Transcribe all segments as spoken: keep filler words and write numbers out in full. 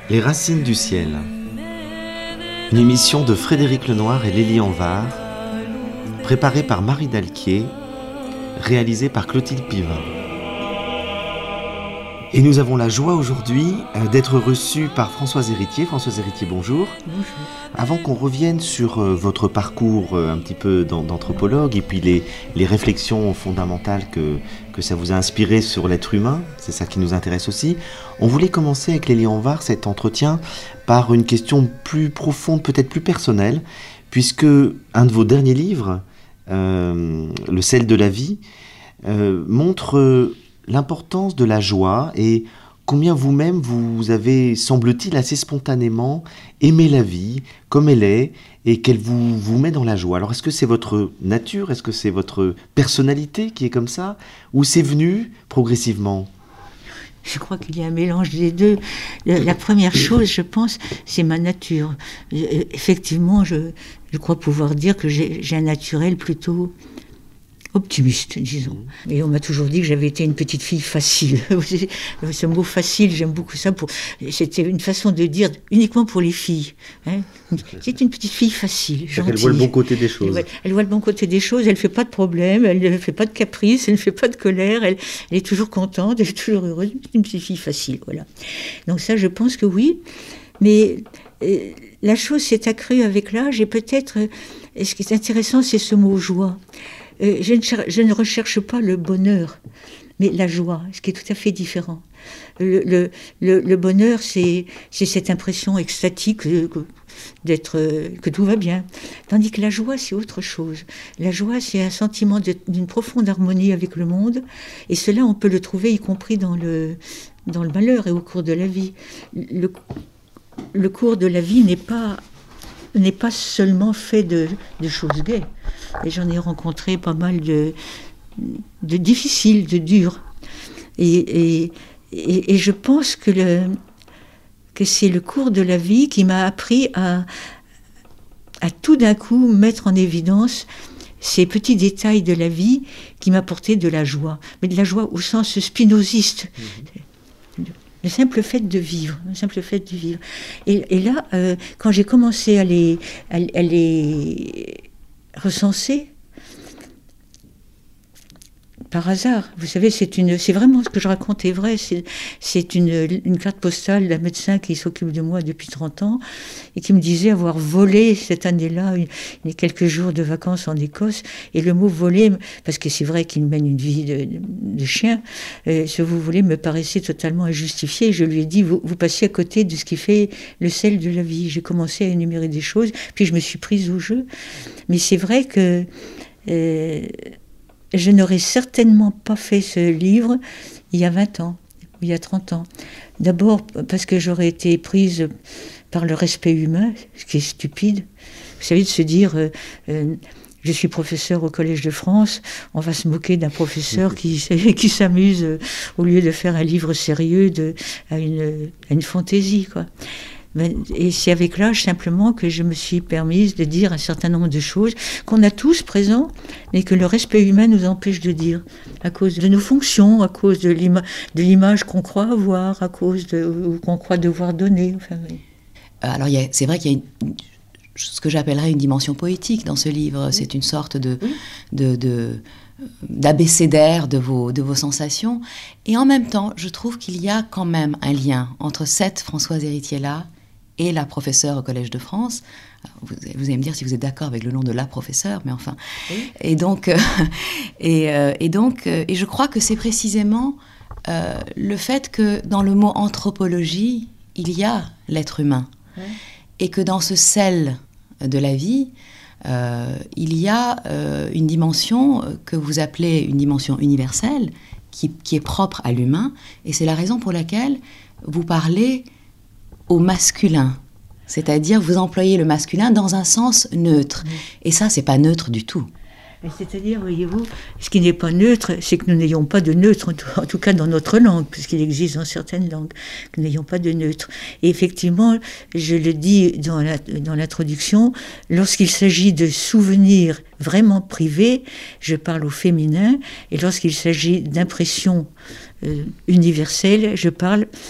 Les racines du ciel. Une émission de Frédéric Lenoir et Lélie Anvar, préparée par Marie Dalquier, réalisée par Clotilde Pivin. Et nous avons la joie aujourd'hui d'être reçus par Françoise Héritier. Françoise Héritier, bonjour. Bonjour. Avant qu'on revienne sur votre parcours un petit peu d'anthropologue et puis les, les réflexions fondamentales que, que ça vous a inspiré sur l'être humain, c'est ça qui nous intéresse aussi, on voulait commencer avec Lélie Anvar cet entretien par une question plus profonde, peut-être plus personnelle, puisque un de vos derniers livres, euh, Le sel de la vie, euh, montre l'importance de la joie et combien vous-même vous avez, semble-t-il, assez spontanément aimé la vie comme elle est et qu'elle vous, vous met dans la joie. Alors est-ce que c'est votre nature, est-ce que c'est votre personnalité qui est comme ça ou c'est venu progressivement ? Je crois qu'il y a un mélange des deux. La première chose, je pense, c'est ma nature. Effectivement, je, je crois pouvoir dire que j'ai, j'ai un naturel plutôt optimiste, disons. Et on m'a toujours dit que j'avais été une petite fille facile. Ce mot facile, j'aime beaucoup ça. Pour... C'était une façon de dire uniquement pour les filles. Hein. C'est une petite fille facile, gentille. Elle voit le bon côté des choses. Elle voit, elle voit le bon côté des choses, elle ne fait pas de problème, elle ne fait pas de caprice, elle ne fait pas de colère, elle, elle est toujours contente, elle est toujours heureuse. C'est une petite fille facile, voilà. Donc ça, je pense que oui. Mais euh, la chose s'est accrue avec l'âge et peut-être, euh, ce qui est intéressant, c'est ce mot joie. Euh, je, ne cher- je ne recherche pas le bonheur, mais la joie, ce qui est tout à fait différent. Le, le, le, le bonheur, c'est, c'est cette impression extatique euh, d'être, euh, que tout va bien. Tandis que la joie, c'est autre chose. La joie, c'est un sentiment de, d'une profonde harmonie avec le monde, et cela, on peut le trouver y compris dans le, dans le malheur et au cours de la vie. Le, le cours de la vie n'est pas... n'est pas seulement fait de, de choses gaies. Et j'en ai rencontré pas mal de, de difficiles, de durs. Et, et, et, et je pense que, le, que c'est le cours de la vie qui m'a appris à, à tout d'un coup mettre en évidence ces petits détails de la vie qui m'apportaient de la joie. Mais de la joie au sens spinoziste. Mmh. Le simple fait de vivre, le simple fait de vivre. Et, et là, euh, quand j'ai commencé à les, à, à les recenser, par hasard, vous savez, c'est une, c'est vraiment ce que je raconte est vrai. C'est, c'est une, une carte postale d'un médecin qui s'occupe de moi depuis trente ans et qui me disait avoir volé cette année-là une, une, quelques jours de vacances en Écosse. Et le mot voler, parce que c'est vrai qu'il mène une vie de, de, de chien, euh, ce vous voulez me paraissait totalement injustifié. Je lui ai dit, vous, vous passez à côté de ce qui fait le sel de la vie. J'ai commencé à énumérer des choses, puis je me suis prise au jeu. Mais c'est vrai que euh, je n'aurais certainement pas fait ce livre il y a vingt ans, il y a trente ans. D'abord parce que j'aurais été prise par le respect humain, ce qui est stupide. Vous savez, de se dire, euh, euh, je suis professeur au Collège de France, on va se moquer d'un professeur qui, qui s'amuse, euh, au lieu de faire un livre sérieux, de, à, une, à une fantaisie, quoi. Et c'est avec l'âge simplement que je me suis permise de dire un certain nombre de choses qu'on a tous présents, mais que le respect humain nous empêche de dire, à cause de nos fonctions, à cause de, l'ima- de l'image qu'on croit avoir, à cause de ou qu'on croit devoir donner. Enfin, oui. Alors il y a, c'est vrai qu'il y a une, ce que j'appellerais une dimension poétique dans ce livre. Oui. C'est une sorte de, oui. de, de d'abécédaire de vos, de vos sensations. Et en même temps, je trouve qu'il y a quand même un lien entre cette Françoise Héritier-là et la professeure au Collège de France. Vous, vous allez me dire si vous êtes d'accord avec le nom de la professeure, mais enfin. Oui. Et donc, euh, et, euh, et donc, euh, et je crois que c'est précisément euh, le fait que dans le mot anthropologie, il y a l'être humain, oui. Et que dans ce sel de la vie, euh, il y a euh, une dimension que vous appelez une dimension universelle, qui, qui est propre à l'humain, et c'est la raison pour laquelle vous parlez au masculin, c'est-à-dire vous employez le masculin dans un sens neutre. Mmh. Et ça, c'est pas neutre du tout. C'est-à-dire, voyez-vous, ce qui n'est pas neutre, c'est que nous n'ayons pas de neutre, en tout cas dans notre langue, puisqu'il existe dans certaines langues, que nous n'ayons pas de neutre. Et effectivement, je le dis dans, la, dans l'introduction, lorsqu'il s'agit de souvenirs vraiment privés, je parle au féminin, et lorsqu'il s'agit d'impressions euh, universelles, je parle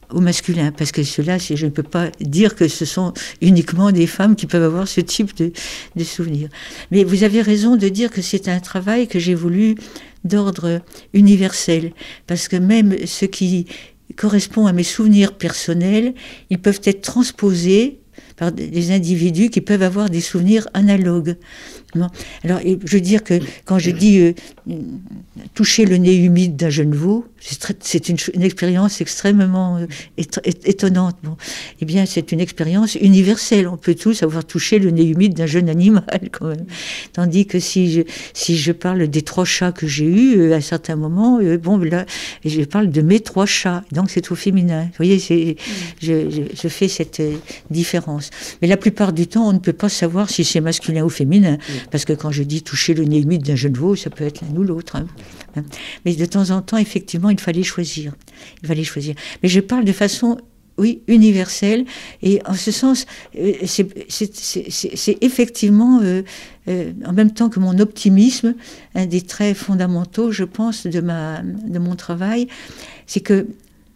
au masculin, parce que cela, je ne peux pas dire que ce sont uniquement des femmes qui peuvent avoir ce type de, de souvenirs. Mais vous avez raison de dire que c'est un travail que j'ai voulu d'ordre universel, parce que même ce qui correspond à mes souvenirs personnels, ils peuvent être transposés par des individus qui peuvent avoir des souvenirs analogues. Non. Alors, je veux dire que quand je dis euh, toucher le nez humide d'un jeune veau, c'est, très, c'est une, une expérience extrêmement euh, éton, étonnante. Bon, eh bien, c'est une expérience universelle. On peut tous avoir touché le nez humide d'un jeune animal, quand même. Tandis que si je, si je parle des trois chats que j'ai eus, euh, à un certain moment, euh, bon, là, je parle de mes trois chats. Donc, c'est au féminin. Vous voyez, c'est, je, je, je fais cette euh, différence. Mais la plupart du temps, on ne peut pas savoir si c'est masculin ou féminin. Parce que quand je dis toucher le nez humide d'un jeune veau, ça peut être l'un ou l'autre. Hein. Mais de temps en temps, effectivement, il fallait choisir. Il fallait choisir. Mais je parle de façon, oui, universelle. Et en ce sens, c'est, c'est, c'est, c'est, c'est effectivement, euh, euh, en même temps que mon optimisme, un des traits fondamentaux, je pense, de, ma, de mon travail, c'est que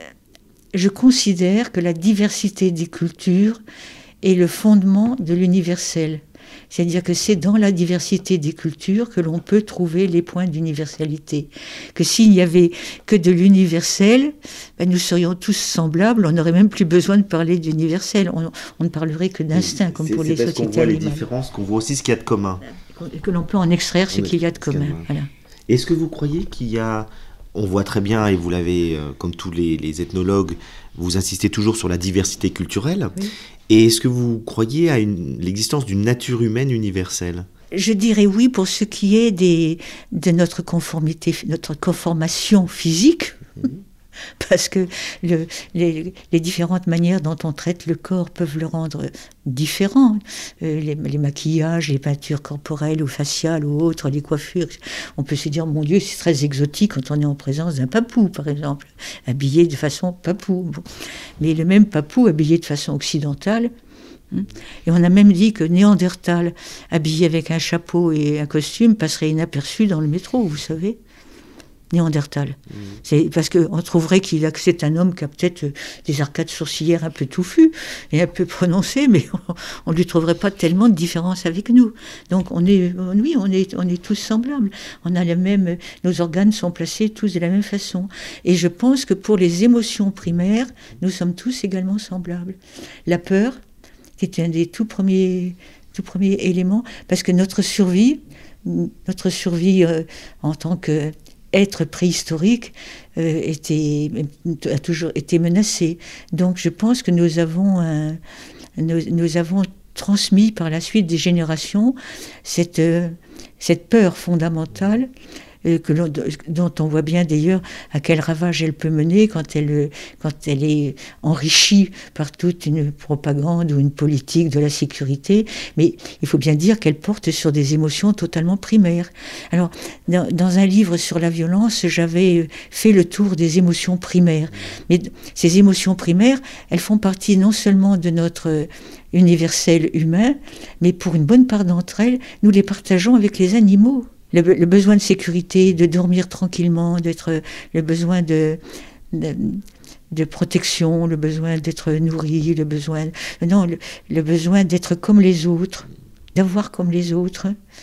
je considère que la diversité des cultures est le fondement de l'universel. C'est-à-dire que c'est dans la diversité des cultures que l'on peut trouver les points d'universalité. Que s'il n'y avait que de l'universel, ben nous serions tous semblables, on n'aurait même plus besoin de parler d'universel. On, on ne parlerait que d'instinct, comme c'est, pour c'est les parce sociétés qu'on voit animales. Les différences, qu'on voit aussi ce qu'il y a de commun. Et que l'on peut en extraire ce qu'il y a de commun. Voilà. Est-ce que vous croyez qu'il y a... On voit très bien, et vous l'avez, euh, comme tous les, les ethnologues, vous insistez toujours sur la diversité culturelle. Oui. Et est-ce que vous croyez à une, l'existence d'une nature humaine universelle ? Je dirais oui pour ce qui est des, de notre conformité, notre conformation physique. Mmh. Parce que le, les, les différentes manières dont on traite le corps peuvent le rendre différent. Euh, les, les maquillages, les peintures corporelles ou faciales ou autres, les coiffures. On peut se dire, mon Dieu, c'est très exotique quand on est en présence d'un papou, par exemple, habillé de façon papou. Bon. Mais le même papou habillé de façon occidentale. Hein, et on a même dit que Néandertal, habillé avec un chapeau et un costume, passerait inaperçu dans le métro, vous savez. Néandertal. Mmh. C'est parce qu'on trouverait qu'il a, que c'est un homme qui a peut-être des arcades sourcilières un peu touffues et un peu prononcées, mais on ne lui trouverait pas tellement de différence avec nous. Donc on est, oui, on est, on est tous semblables. On a les mêmes, nos organes sont placés tous de la même façon. Et je pense que pour les émotions primaires, nous sommes tous également semblables. La peur, qui est un des tout premiers, tout premiers éléments, parce que notre survie, notre survie euh, en tant que être préhistorique euh, était, a toujours été menacé. Donc je pense que nous avons, un, nous, nous avons transmis par la suite des générations cette, euh, cette peur fondamentale euh, que l'on, dont on voit bien d'ailleurs à quel ravage elle peut mener quand elle, quand elle est enrichie par toute une propagande ou une politique de la sécurité. Mais il faut bien dire qu'elle porte sur des émotions totalement primaires. Alors, dans, dans un livre sur la violence, j'avais fait le tour des émotions primaires. Mais ces émotions primaires, elles font partie non seulement de notre universel humain, mais pour une bonne part d'entre elles, nous les partageons avec les animaux. Le, le besoin de sécurité, de dormir tranquillement, d'être, le besoin de, de, de protection, le besoin d'être nourri, le besoin, non, le, le besoin d'être comme les autres, d'avoir comme les autres,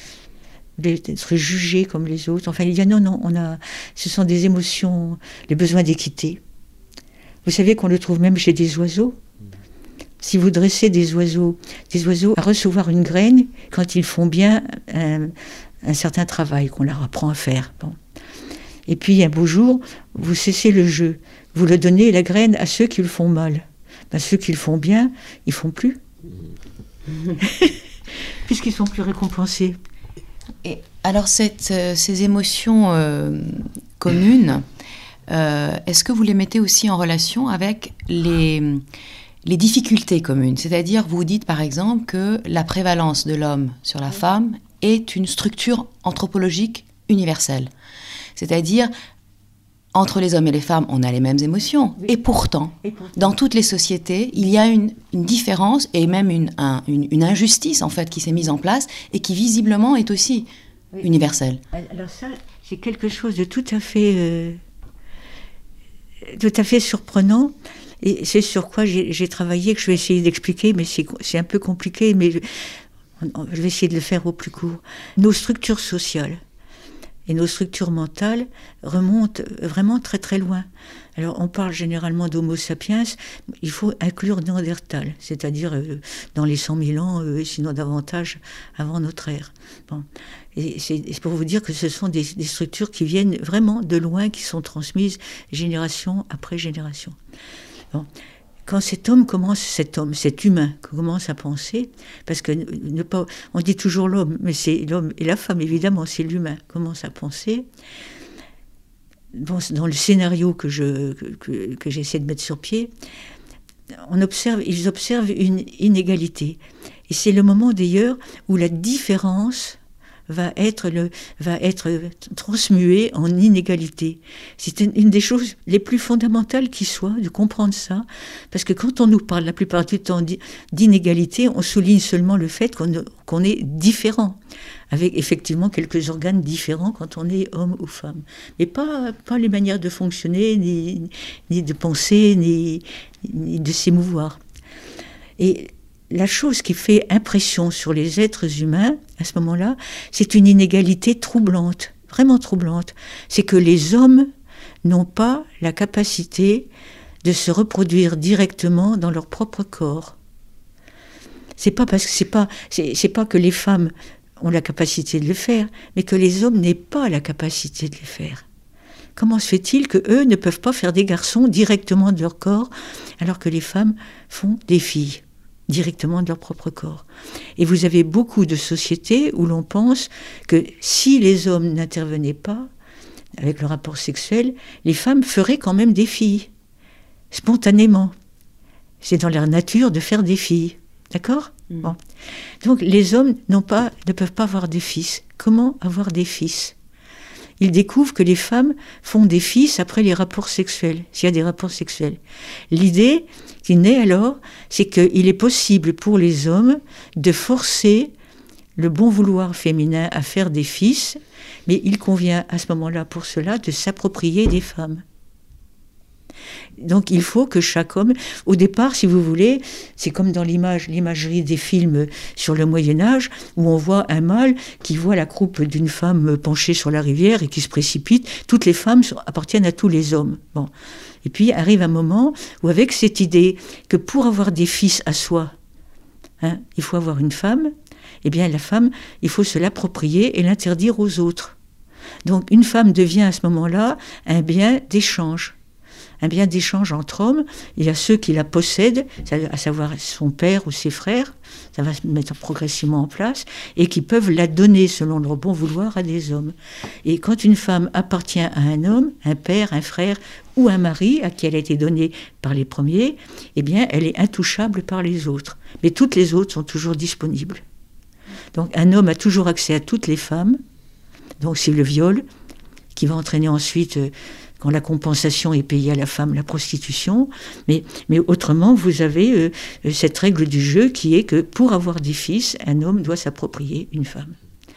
d'être jugé comme les autres. Enfin, il y a non, non, on a, ce sont des émotions, le besoin d'équité. Vous savez qu'on le trouve même chez des oiseaux. Si vous dressez des oiseaux, des oiseaux à recevoir une graine quand ils font bien un, un certain travail qu'on leur apprend à faire. Bon. Et puis un beau jour, vous cessez le jeu. Vous le donnez la graine à ceux qui le font mal. Ben, ceux qui le font bien, ils font plus. Puisqu'ils sont plus récompensés. Et alors cette, euh, ces émotions euh, communes, euh, est-ce que vous les mettez aussi en relation avec les... les difficultés communes, c'est-à-dire vous dites par exemple que la prévalence de l'homme sur la femme est une structure anthropologique universelle. C'est-à-dire, entre les hommes et les femmes, on a les mêmes émotions. Oui. Et, pourtant, et pourtant, dans toutes les sociétés, il y a une, une différence et même une, un, une, une injustice en fait qui s'est mise en place et qui visiblement est aussi oui. universelle. Alors ça, c'est quelque chose de tout à fait, euh, tout à fait surprenant. et c'est sur quoi j'ai, j'ai travaillé, que je vais essayer d'expliquer, mais c'est, c'est un peu compliqué, mais je, je vais essayer de le faire au plus court. Nos structures sociales et nos structures mentales remontent vraiment très très loin. Alors on parle généralement d'Homo sapiens, il faut inclure Néandertal, c'est-à-dire euh, dans les cent mille ans, euh, sinon davantage, avant notre ère. Bon. Et c'est, c'est pour vous dire que ce sont des, des structures qui viennent vraiment de loin, qui sont transmises génération après génération. Bon. Quand cet homme commence, cet homme, cet humain commence à penser, parce que ne pas, on dit toujours l'homme, mais c'est l'homme et la femme, évidemment, c'est l'humain, commence à penser. Bon, dans le scénario que, je, que, que j'essaie de mettre sur pied, on observe, ils observent une inégalité. Et c'est le moment d'ailleurs où la différence va être, le, va être transmuée en inégalité. C'est une, une des choses les plus fondamentales qui soit, de comprendre ça, parce que quand on nous parle la plupart du temps d'inégalité, on souligne seulement le fait qu'on, qu'on est différent, avec effectivement quelques organes différents quand on est homme ou femme, mais pas, pas les manières de fonctionner, ni, ni de penser, ni, ni de s'émouvoir. Et la chose qui fait impression sur les êtres humains, à ce moment-là, c'est une inégalité troublante, vraiment troublante. C'est que les hommes n'ont pas la capacité de se reproduire directement dans leur propre corps. C'est pas parce que c'est pas, c'est, c'est pas que les femmes ont la capacité de le faire, mais que les hommes n'aient pas la capacité de le faire. Comment se fait-il qu'eux ne peuvent pas faire des garçons directement de leur corps, alors que les femmes font des filles directement de leur propre corps? Et vous avez beaucoup de sociétés où l'on pense que si les hommes n'intervenaient pas avec le rapport sexuel, les femmes feraient quand même des filles, spontanément. C'est dans leur nature de faire des filles. D'accord ? Mmh. Bon. Donc les hommes n'ont pas, ne peuvent pas avoir des fils. Comment avoir des fils ? Ils découvrent que les femmes font des fils après les rapports sexuels, s'il y a des rapports sexuels. L'idée qui naît alors, c'est qu'il est possible pour les hommes de forcer le bon vouloir féminin à faire des fils, mais il convient à ce moment-là pour cela de s'approprier des femmes. Donc il faut que chaque homme, au départ, si vous voulez, c'est comme dans l'image, l'imagerie des films sur le Moyen-Âge, où on voit un mâle qui voit la croupe d'une femme penchée sur la rivière et qui se précipite. Toutes les femmes appartiennent à tous les hommes. Bon. Et puis arrive un moment où, avec cette idée que pour avoir des fils à soi, hein, il faut avoir une femme, eh bien la femme, il faut se l'approprier et l'interdire aux autres. Donc une femme devient à ce moment-là un bien d'échange. Un bien d'échange entre hommes. Il y a ceux qui la possèdent, à savoir son père ou ses frères, ça va se mettre progressivement en place, et qui peuvent la donner selon leur bon vouloir à des hommes. Et quand une femme appartient à un homme, un père, un frère ou un mari à qui elle a été donnée par les premiers, eh bien elle est intouchable par les autres. Mais toutes les autres sont toujours disponibles. Donc un homme a toujours accès à toutes les femmes, donc c'est le viol qui va entraîner ensuite... Euh, quand la compensation est payée à la femme, la prostitution, mais, mais autrement, vous avez euh, cette règle du jeu qui est que pour avoir des fils, un homme doit s'approprier une femme.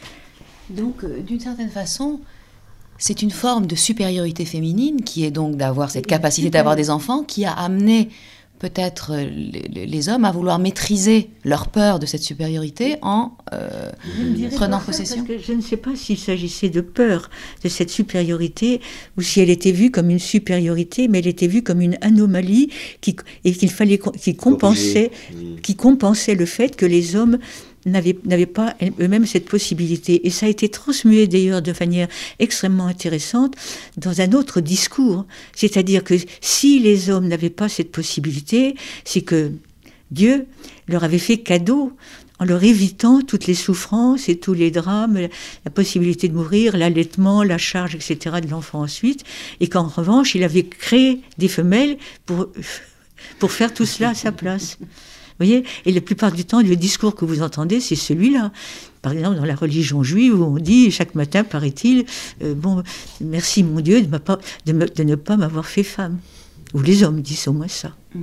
Donc, euh, d'une certaine façon, c'est une forme de supériorité féminine qui est donc d'avoir cette capacité d'avoir des enfants qui a amené peut-être les, les hommes à vouloir maîtriser leur peur de cette supériorité en euh, prenant possession. Parce que je ne sais pas s'il s'agissait de peur de cette supériorité ou si elle était vue comme une supériorité, mais elle était vue comme une anomalie qui, et qu'il fallait, qui compensait, qui compensait le fait que les hommes n'avaient, n'avaient pas eux-mêmes cette possibilité. Et ça a été transmué d'ailleurs de manière extrêmement intéressante dans un autre discours. C'est-à-dire que si les hommes n'avaient pas cette possibilité, c'est que Dieu leur avait fait cadeau en leur évitant toutes les souffrances et tous les drames, la possibilité de mourir, l'allaitement, la charge, et cetera de l'enfant ensuite, et qu'en revanche, il avait créé des femelles pour, pour faire tout cela à sa place. Vous voyez ? Et la plupart du temps, le discours que vous entendez, c'est celui-là. Par exemple, dans la religion juive, où on dit, chaque matin, paraît-il, euh, bon, merci mon Dieu de, pas, de, me, de ne pas m'avoir fait femme. Ou les hommes disent au moins ça. Mm.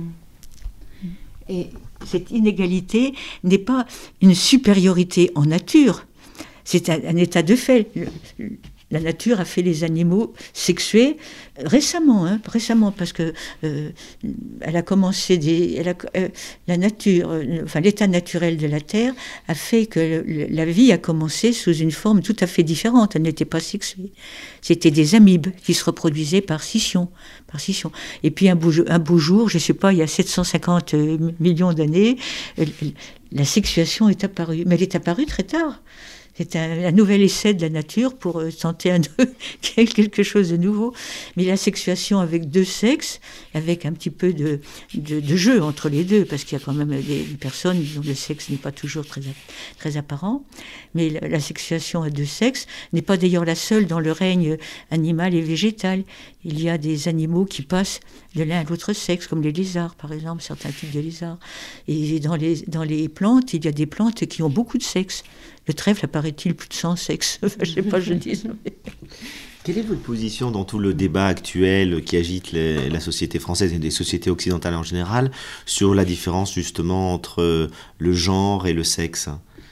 Et cette inégalité n'est pas une supériorité en nature, c'est un, un état de fait. Le, la nature a fait les animaux sexués récemment, hein, récemment, parce que euh, elle a commencé des, elle a, euh, la nature, euh, enfin l'état naturel de la Terre a fait que le, la vie a commencé sous une forme tout à fait différente. Elle n'était pas sexuée. C'était des amibes qui se reproduisaient par scission, par scission. Et puis un beau, un beau jour, je sais pas, il y a sept cent cinquante millions d'années, la sexuation est apparue, mais elle est apparue très tard. C'est un, un nouvel essai de la nature pour euh, tenter un, quelque chose de nouveau. Mais la sexuation avec deux sexes, avec un petit peu de, de, de jeu entre les deux, parce qu'il y a quand même des, des personnes dont le sexe n'est pas toujours très, très apparent. Mais la, la sexuation à deux sexes n'est pas d'ailleurs la seule dans le règne animal et végétal. Il y a des animaux qui passent de l'un à l'autre sexe, comme les lézards, par exemple, certains types de lézards. Et dans les, dans les plantes, il y a des plantes qui ont beaucoup de sexe. Le trèfle, apparaît-il, plus de cent sexes. Enfin, je ne sais pas, je dis. Mais... Quelle est votre position dans tout le débat actuel qui agite les, la société française et les sociétés occidentales en général sur la différence justement entre le genre et le sexe ?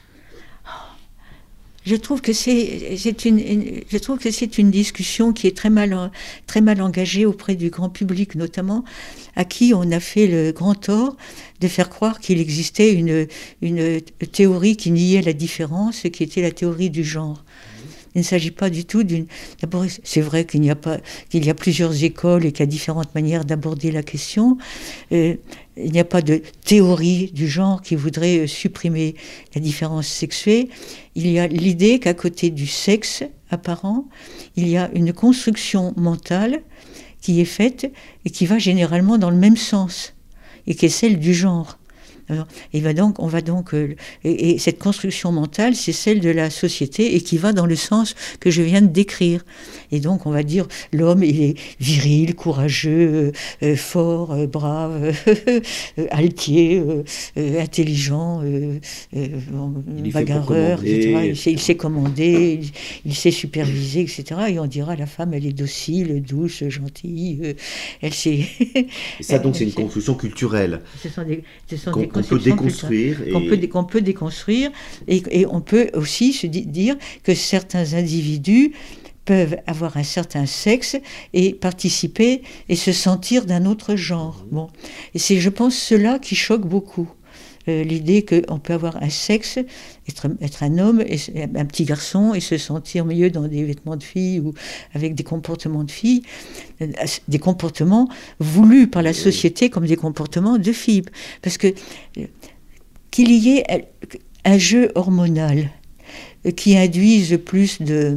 Je trouve que c'est, c'est une, une, je trouve que c'est une discussion qui est très mal, très mal engagée auprès du grand public, notamment, à qui on a fait le grand tort de faire croire qu'il existait une, une théorie qui niait la différence, qui était la théorie du genre. Il ne s'agit pas du tout d'une... D'abord, c'est vrai qu'il n'y a pas, qu'il y a plusieurs écoles et qu'il y a différentes manières d'aborder la question. Euh, il n'y a pas de théorie du genre qui voudrait supprimer la différence sexuée. Il y a l'idée qu'à côté du sexe apparent, il y a une construction mentale qui est faite et qui va généralement dans le même sens, et qui est celle du genre. Alors, il va donc, on va donc, euh, et, et cette construction mentale, c'est celle de la société et qui va dans le sens que je viens de décrire. Et donc, on va dire, l'homme, il est viril, courageux, euh, fort, euh, brave, euh, altier, euh, euh, intelligent, euh, euh, bagarreur, et cetera. Il sait, il sait commander, il, il sait superviser, et cetera. Et on dira, la femme, elle est docile, douce, gentille, euh, elle sait... Et ça, donc, c'est une construction culturelle. Ce sont des, ce sont des qu'on peut déconstruire. Et... Qu'on peut, qu'on peut déconstruire. Et, et on peut aussi se di- dire que certains individus peuvent avoir un certain sexe et participer et se sentir d'un autre genre. Bon. Et c'est, je pense, cela qui choque beaucoup. Euh, l'idée qu'on peut avoir un sexe, être, être un homme, et, un petit garçon, et se sentir mieux dans des vêtements de fille ou avec des comportements de fille, euh, des comportements voulus par la société comme des comportements de fille. Parce que euh, qu'il y ait un jeu hormonal euh, qui induise plus de...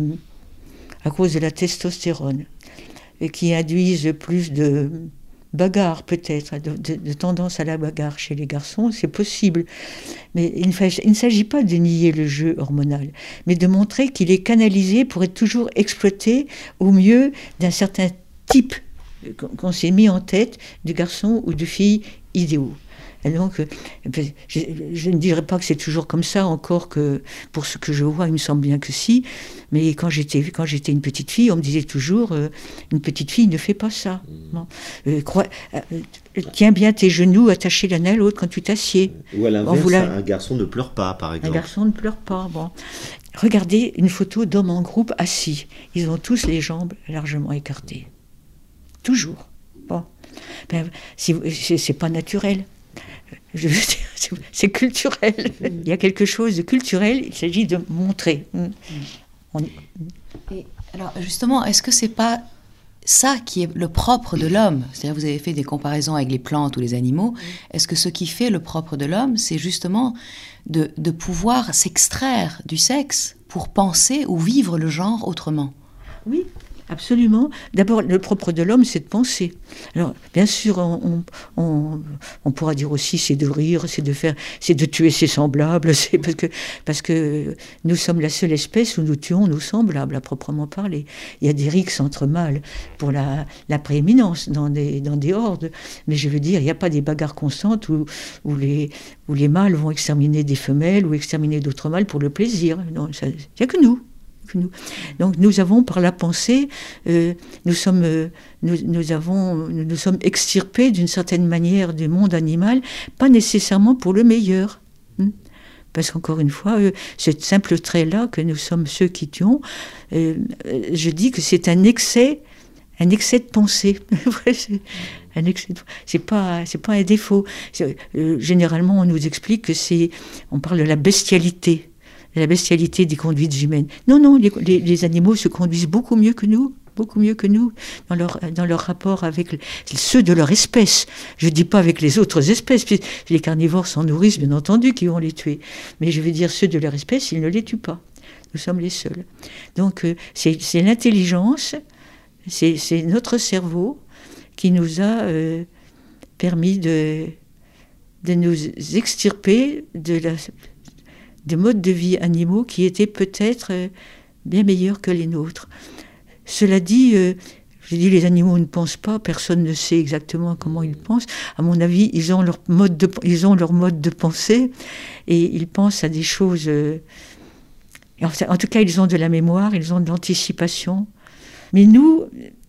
à cause de la testostérone, et qui induise plus de... bagarre peut-être, de, de, de tendance à la bagarre chez les garçons, c'est possible. Mais il ne, il ne s'agit pas de nier le jeu hormonal, mais de montrer qu'il est canalisé pour être toujours exploité au mieux d'un certain type qu'on s'est mis en tête de garçons ou de filles idéaux. Et donc, je, je ne dirais pas que c'est toujours comme ça, encore que pour ce que je vois, il me semble bien que si. Mais quand j'étais, quand j'étais une petite fille, on me disait toujours, euh, une petite fille ne fait pas ça. Bon. Euh, crois, euh, tiens bien tes genoux attachés l'un à l'autre quand tu t'assieds. Ou à l'inverse, bon, un garçon ne pleure pas, par exemple. Un garçon ne pleure pas, bon. Regardez une photo d'hommes en groupe assis. Ils ont tous les jambes largement écartées. Toujours. Bon. Ben, si, c'est, c'est pas naturel. Je veux dire, c'est culturel. Il y a quelque chose de culturel, il s'agit de montrer. On... Et alors justement, est-ce que c'est pas ça qui est le propre de l'homme ? C'est-à-dire, vous avez fait des comparaisons avec les plantes ou les animaux. Est-ce que ce qui fait le propre de l'homme, c'est justement de, de pouvoir s'extraire du sexe pour penser ou vivre le genre autrement ? Oui. Absolument. D'abord, le propre de l'homme, c'est de penser. Alors, bien sûr, on, on, on pourra dire aussi, c'est de rire, c'est de faire, c'est de tuer ses semblables, c'est parce que, parce que nous sommes la seule espèce où nous tuons nos semblables, à proprement parler. Il y a des rixes entre mâles pour la, la prééminence dans des, dans des hordes, mais je veux dire, il n'y a pas des bagarres constantes où, où, les, où les mâles vont exterminer des femelles ou exterminer d'autres mâles pour le plaisir. Non, il n'y a que nous. Nous. Donc nous avons par la pensée, euh, nous sommes, euh, nous, nous avons, nous, nous sommes extirpés d'une certaine manière du monde animal, pas nécessairement pour le meilleur. Hein. Parce qu'encore une fois, euh, ce simple trait-là, que nous sommes ceux qui tuons, euh, je dis que c'est un excès, un excès de pensée. c'est un excès de... c'est pas, c'est pas un défaut. Euh, généralement, on nous explique que c'est, on parle de la bestialité, de la bestialité des conduites humaines. Non, non, les, les, les animaux se conduisent beaucoup mieux que nous. beaucoup mieux que nous, dans leur, dans leur rapport avec le, ceux de leur espèce. Je ne dis pas avec les autres espèces, puisque les carnivores s'en nourrissent, bien entendu, qui vont les tuer. Mais je veux dire, ceux de leur espèce, ils ne les tuent pas. Nous sommes les seuls. Donc, euh, c'est, c'est l'intelligence, c'est, c'est notre cerveau qui nous a euh, permis de, de nous extirper de la, des modes de vie animaux qui étaient peut-être euh, bien meilleurs que les nôtres. Cela dit, euh, je dis les animaux ne pensent pas, personne ne sait exactement comment ils pensent. À mon avis, ils ont leur mode de, ils ont leur mode de pensée et ils pensent à des choses... Euh, en tout cas, ils ont de la mémoire, ils ont de l'anticipation. Mais nous,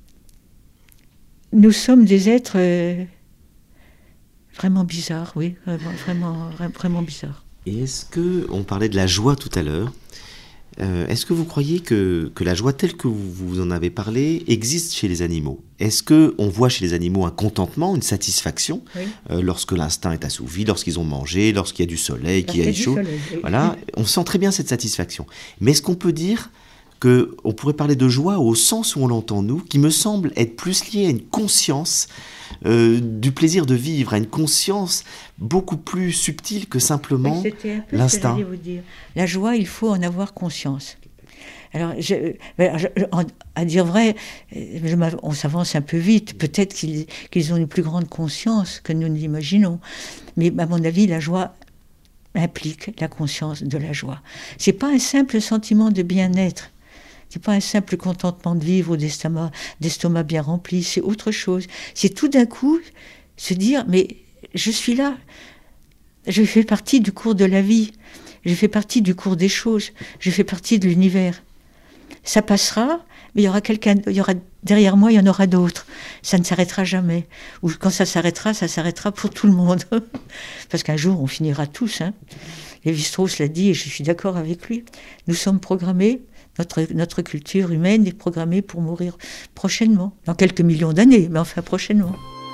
nous sommes des êtres euh, vraiment bizarres, oui, vraiment, vraiment bizarres. Et est-ce que, on parlait de la joie tout à l'heure, Euh, est-ce que vous croyez que, que la joie telle que vous, vous en avez parlé existe chez les animaux ? Est-ce qu'on voit chez les animaux un contentement, une satisfaction, oui. euh, lorsque l'instinct est assouvi, lorsqu'ils ont mangé, lorsqu'il y a du soleil, qu'il y a du chaud soleil, oui. Voilà, on sent très bien cette satisfaction. Mais est-ce qu'on peut dire qu'on pourrait parler de joie au sens où on l'entend nous, qui me semble être plus lié à une conscience euh, du plaisir de vivre, à une conscience beaucoup plus subtile que simplement oui, c'était un peu l'instinct. Ce que j'allais vous dire. La joie, il faut en avoir conscience. Alors, je, je, à dire vrai, je, on s'avance un peu vite. Peut-être qu'ils, qu'ils ont une plus grande conscience que nous ne l'imaginons. Mais à mon avis, la joie implique la conscience de la joie. C'est pas un simple sentiment de bien-être. C'est pas un simple contentement de vivre ou d'estomac, d'estomac bien rempli, c'est autre chose. C'est tout d'un coup se dire, mais je suis là, je fais partie du cours de la vie, je fais partie du cours des choses, je fais partie de l'univers. Ça passera, mais il y aura quelqu'un, il y aura derrière moi, il y en aura d'autres. Ça ne s'arrêtera jamais. Ou quand ça s'arrêtera, ça s'arrêtera pour tout le monde. Parce qu'un jour, on finira tous. Hein. Lévi-Strauss l'a dit, et je suis d'accord avec lui. Nous sommes programmés. Notre, notre culture humaine est programmée pour mourir prochainement, dans quelques millions d'années, mais enfin prochainement.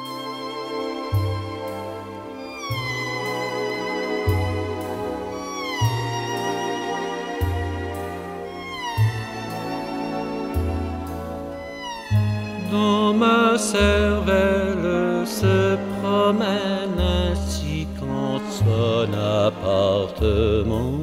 Dans ma cervelle se promène ainsi qu'en son appartement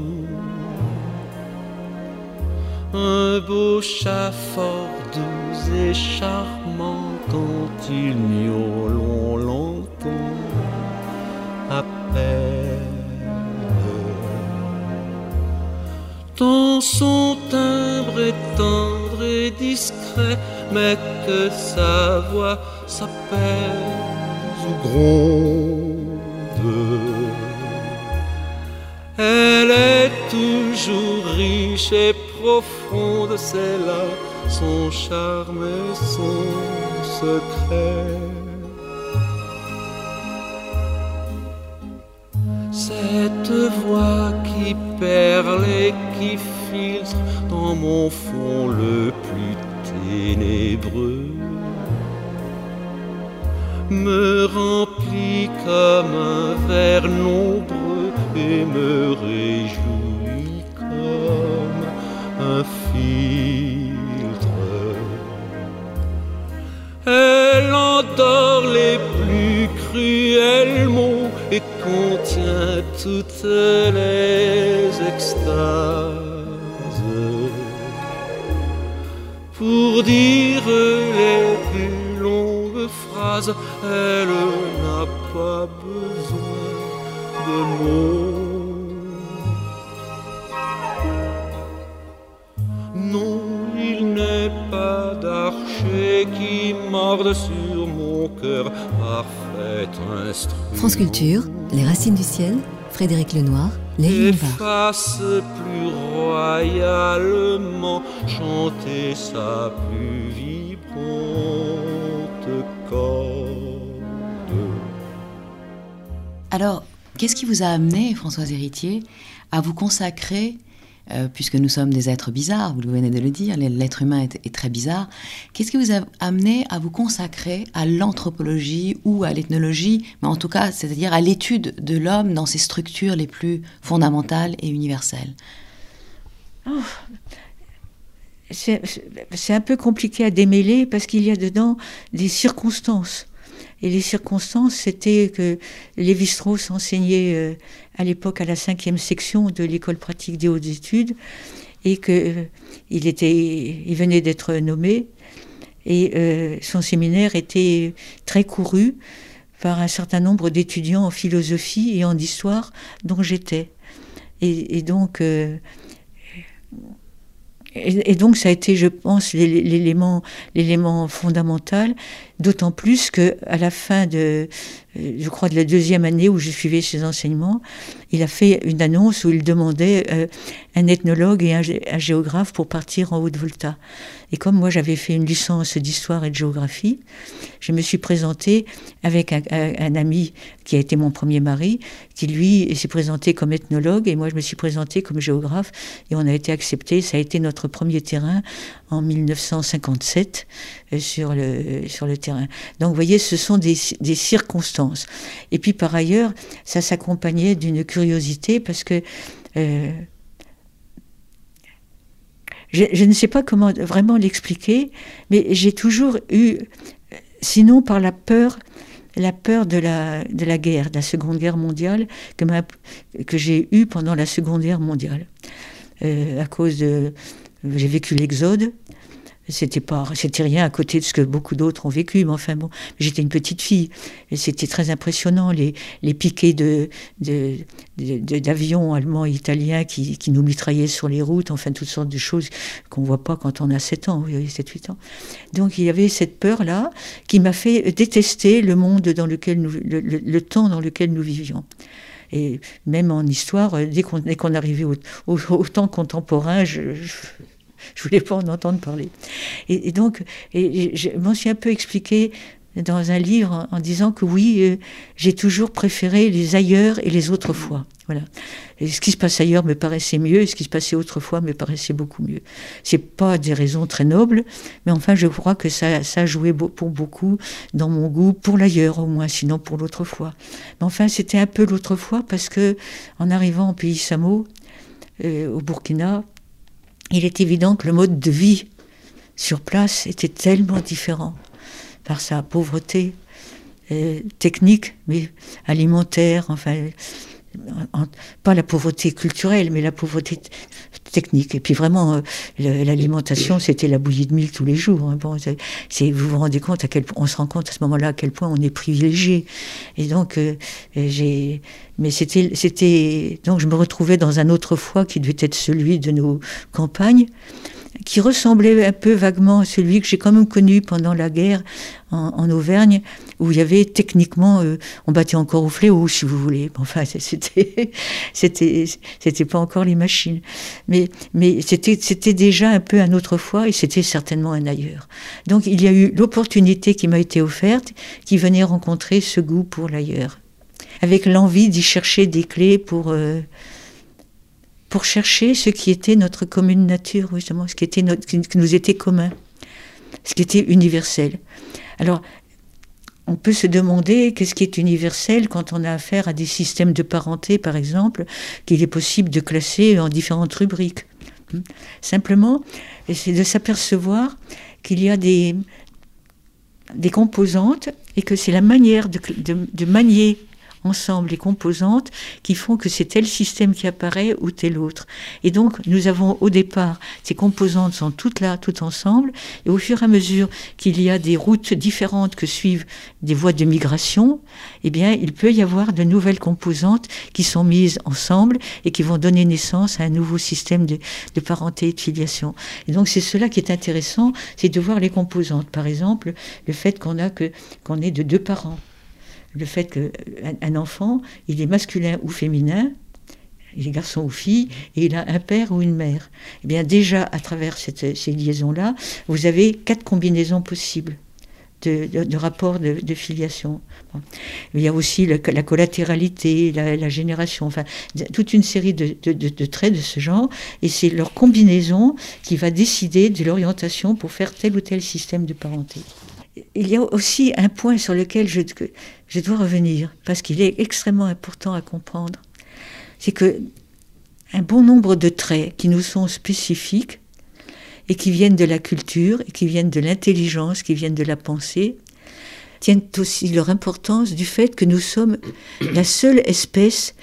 un beau chat fort doux et charmant, quand il miaule on l'entend à peine. Tant son timbre est tendre et discret, mais que sa voix s'apaise ou gronde. Elle est toujours riche et profonde, c'est là son charme et son secret. Cette voix qui perle et qui filtre dans mon fond le plus ténébreux me remplit comme un verre nombreux et me réjouit comme un filtre. Elle endort les plus cruels mots et contient toutes les extases. Pour dire les plus longues phrases, elle n'a pas besoin de mots. Non, il n'est pas d'archer qui morde sur mon cœur, parfait instrument. France Culture, Les Racines du Ciel, Frédéric Lenoir, Lévi Lombard. Efface plus royalement chanter sa plus vibrante corde. Alors, qu'est-ce qui vous a amené, Françoise Héritier, à vous consacrer, euh, puisque nous sommes des êtres bizarres, vous venez de le dire, l'être humain est, est très bizarre, qu'est-ce qui vous a amené à vous consacrer à l'anthropologie ou à l'ethnologie, mais en tout cas, c'est-à-dire à l'étude de l'homme dans ses structures les plus fondamentales et universelles? Oh. C'est, c'est un peu compliqué à démêler parce qu'il y a dedans des circonstances. Et les circonstances, c'était que Lévi-Strauss enseignait euh, à l'époque à la cinquième section de l'école pratique des hautes études et qu'il euh, il venait d'être nommé et euh, son séminaire était très couru par un certain nombre d'étudiants en philosophie et en histoire dont j'étais. Et, et donc... Euh, Et, et donc ça a été, je pense, l'élément, l'élément fondamental, d'autant plus que à la fin de, je crois, de la deuxième année où je suivais ses enseignements, il a fait une annonce où il demandait euh, un ethnologue et un, un géographe pour partir en Haute-Volta. Et comme moi j'avais fait une licence d'histoire et de géographie, je me suis présentée avec un, un, un ami qui a été mon premier mari, qui lui s'est présenté comme ethnologue et moi je me suis présentée comme géographe et on a été acceptés. Ça a été notre premier terrain en mille neuf cent cinquante-sept euh, sur, le, sur le terrain. Donc vous voyez, ce sont des, des circonstances. Et puis par ailleurs, ça s'accompagnait d'une curiosité parce que euh, Je, je ne sais pas comment vraiment l'expliquer, mais j'ai toujours eu, sinon par la peur, la peur de la, de la guerre, de la Seconde Guerre mondiale, que, ma, que j'ai eue pendant la Seconde Guerre mondiale. Euh, à cause de... J'ai vécu l'Exode. C'était pas, c'était rien à côté de ce que beaucoup d'autres ont vécu, mais enfin bon, j'étais une petite fille, et c'était très impressionnant, les, les piquets de, de, de, de, d'avions allemands et italiens qui, qui nous mitraillaient sur les routes, enfin toutes sortes de choses qu'on voit pas quand on a sept ans, oui, sept huit ans. Donc il y avait cette peur-là qui m'a fait détester le monde dans lequel nous, le, le, le temps dans lequel nous vivions. Et même en histoire, dès qu'on, dès qu'on arrivait au, au, au temps contemporain, je... je Je voulais pas en entendre parler. Et, et donc, et, et je m'en suis un peu expliqué dans un livre en, en disant que oui, euh, j'ai toujours préféré les ailleurs et les autrefois. Voilà. Et ce qui se passe ailleurs me paraissait mieux, et ce qui se passait autrefois me paraissait beaucoup mieux. C'est pas des raisons très nobles, mais enfin, je crois que ça, ça a joué pour beaucoup dans mon goût pour l'ailleurs, au moins, sinon pour l'autrefois. Mais enfin, c'était un peu l'autrefois parce que, en arrivant au pays Samo, euh, au Burkina, il est évident que le mode de vie sur place était tellement différent par sa pauvreté euh, technique, mais alimentaire, enfin, en, pas la pauvreté culturelle, mais la pauvreté t- technique. Et puis vraiment, euh, l'alimentation, c'était la bouillie de mille tous les jours. Hein. Bon, c'est, c'est, vous vous rendez compte à quel point, on se rend compte à ce moment-là à quel point on est privilégié. Et donc, euh, j'ai... Mais c'était, c'était... Donc je me retrouvais dans un autre foie qui devait être celui de nos campagnes, qui ressemblait un peu vaguement à celui que j'ai quand même connu pendant la guerre en, en Auvergne, où il y avait techniquement... Euh, on battait encore au fléau, si vous voulez. Enfin, c'était, c'était, c'était pas encore les machines. Mais, mais c'était, c'était déjà un peu un autre foie, et c'était certainement un ailleurs. Donc il y a eu l'opportunité qui m'a été offerte, qui venait rencontrer ce goût pour l'ailleurs, avec l'envie d'y chercher des clés pour, euh, pour chercher ce qui était notre commune nature, justement, ce qui, était notre, qui nous était commun, ce qui était universel. Alors, on peut se demander qu'est-ce qui est universel quand on a affaire à des systèmes de parenté, par exemple, qu'il est possible de classer en différentes rubriques. Simplement, c'est de s'apercevoir qu'il y a des, des composantes et que c'est la manière de, de, de manier ensemble les composantes qui font que c'est tel système qui apparaît ou tel autre. Et donc, nous avons au départ, ces composantes sont toutes là, toutes ensemble, et au fur et à mesure qu'il y a des routes différentes que suivent des voies de migration, eh bien, il peut y avoir de nouvelles composantes qui sont mises ensemble et qui vont donner naissance à un nouveau système de, de parenté et de filiation. Et donc, c'est cela qui est intéressant, c'est de voir les composantes. Par exemple, le fait qu'on a que, qu'on est de deux parents. Le fait qu'un enfant, il est masculin ou féminin, il est garçon ou fille, et il a un père ou une mère. Eh bien déjà, à travers cette, ces liaisons-là, vous avez quatre combinaisons possibles. de, de, de rapport de, de filiation. Bon. Il y a aussi la, la collatéralité, la, la génération, enfin, toute une série de, de, de, de traits de ce genre, et c'est leur combinaison qui va décider de l'orientation pour faire tel ou tel système de parenté. Il y a aussi un point sur lequel je, je dois revenir, parce qu'il est extrêmement important à comprendre, c'est que un bon nombre de traits qui nous sont spécifiques, et qui viennent de la culture, et qui viennent de l'intelligence, qui viennent de la pensée, tiennent aussi leur importance du fait que nous sommes la seule espèce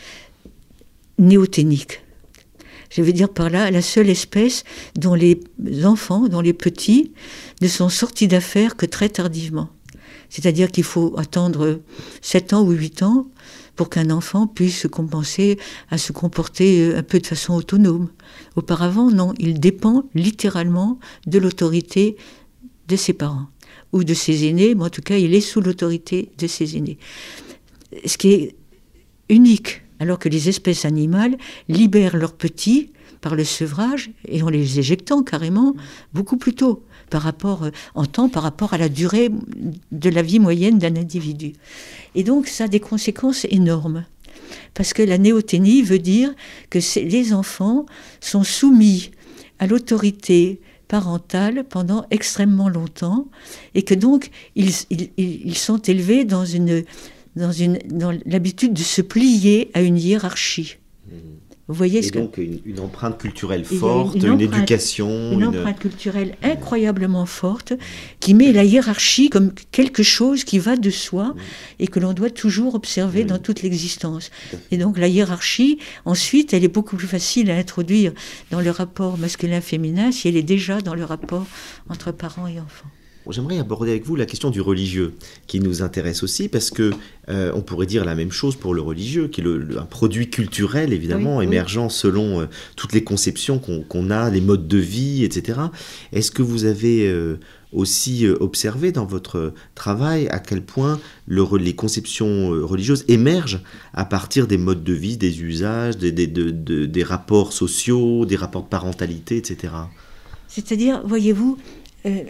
néoténique. Je veux dire par là, la seule espèce dont les enfants, dont les petits, ne sont sortis d'affaires que très tardivement. C'est-à-dire qu'il faut attendre sept ans ou huit ans pour qu'un enfant puisse commencer à se comporter un peu de façon autonome. Auparavant, non, il dépend littéralement de l'autorité de ses parents, ou de ses aînés, mais en tout cas, il est sous l'autorité de ses aînés. Ce qui est unique, alors que les espèces animales libèrent leurs petits par le sevrage, et en les éjectant carrément, beaucoup plus tôt, par rapport, en temps, par rapport à la durée de la vie moyenne d'un individu. Et donc, ça a des conséquences énormes. Parce que la néoténie veut dire que les enfants sont soumis à l'autorité parentale pendant extrêmement longtemps, et que donc, ils, ils, ils sont élevés dans, une, dans, une, dans l'habitude de se plier à une hiérarchie. Mmh. Vous voyez et ce donc que... une, une empreinte culturelle une, forte, une, une, empreinte, éducation... Une, une empreinte culturelle incroyablement forte, qui met la hiérarchie comme quelque chose qui va de soi oui. et que l'on doit toujours observer oui. dans toute l'existence. Et donc la hiérarchie, ensuite, elle est beaucoup plus facile à introduire dans le rapport masculin-féminin si elle est déjà dans le rapport entre parents et enfants. J'aimerais aborder avec vous la question du religieux, qui nous intéresse aussi, parce que euh, on pourrait dire la même chose pour le religieux, qui est le, le, un produit culturel, évidemment, oui, émergent oui. selon euh, toutes les conceptions qu'on, qu'on a, les modes de vie, et cetera. Est-ce que vous avez euh, aussi euh, observé dans votre travail à quel point le, les conceptions euh, religieuses émergent à partir des modes de vie, des usages, des, des, de, de, des rapports sociaux, des rapports de parentalité, et cetera. C'est-à-dire, voyez-vous... Euh...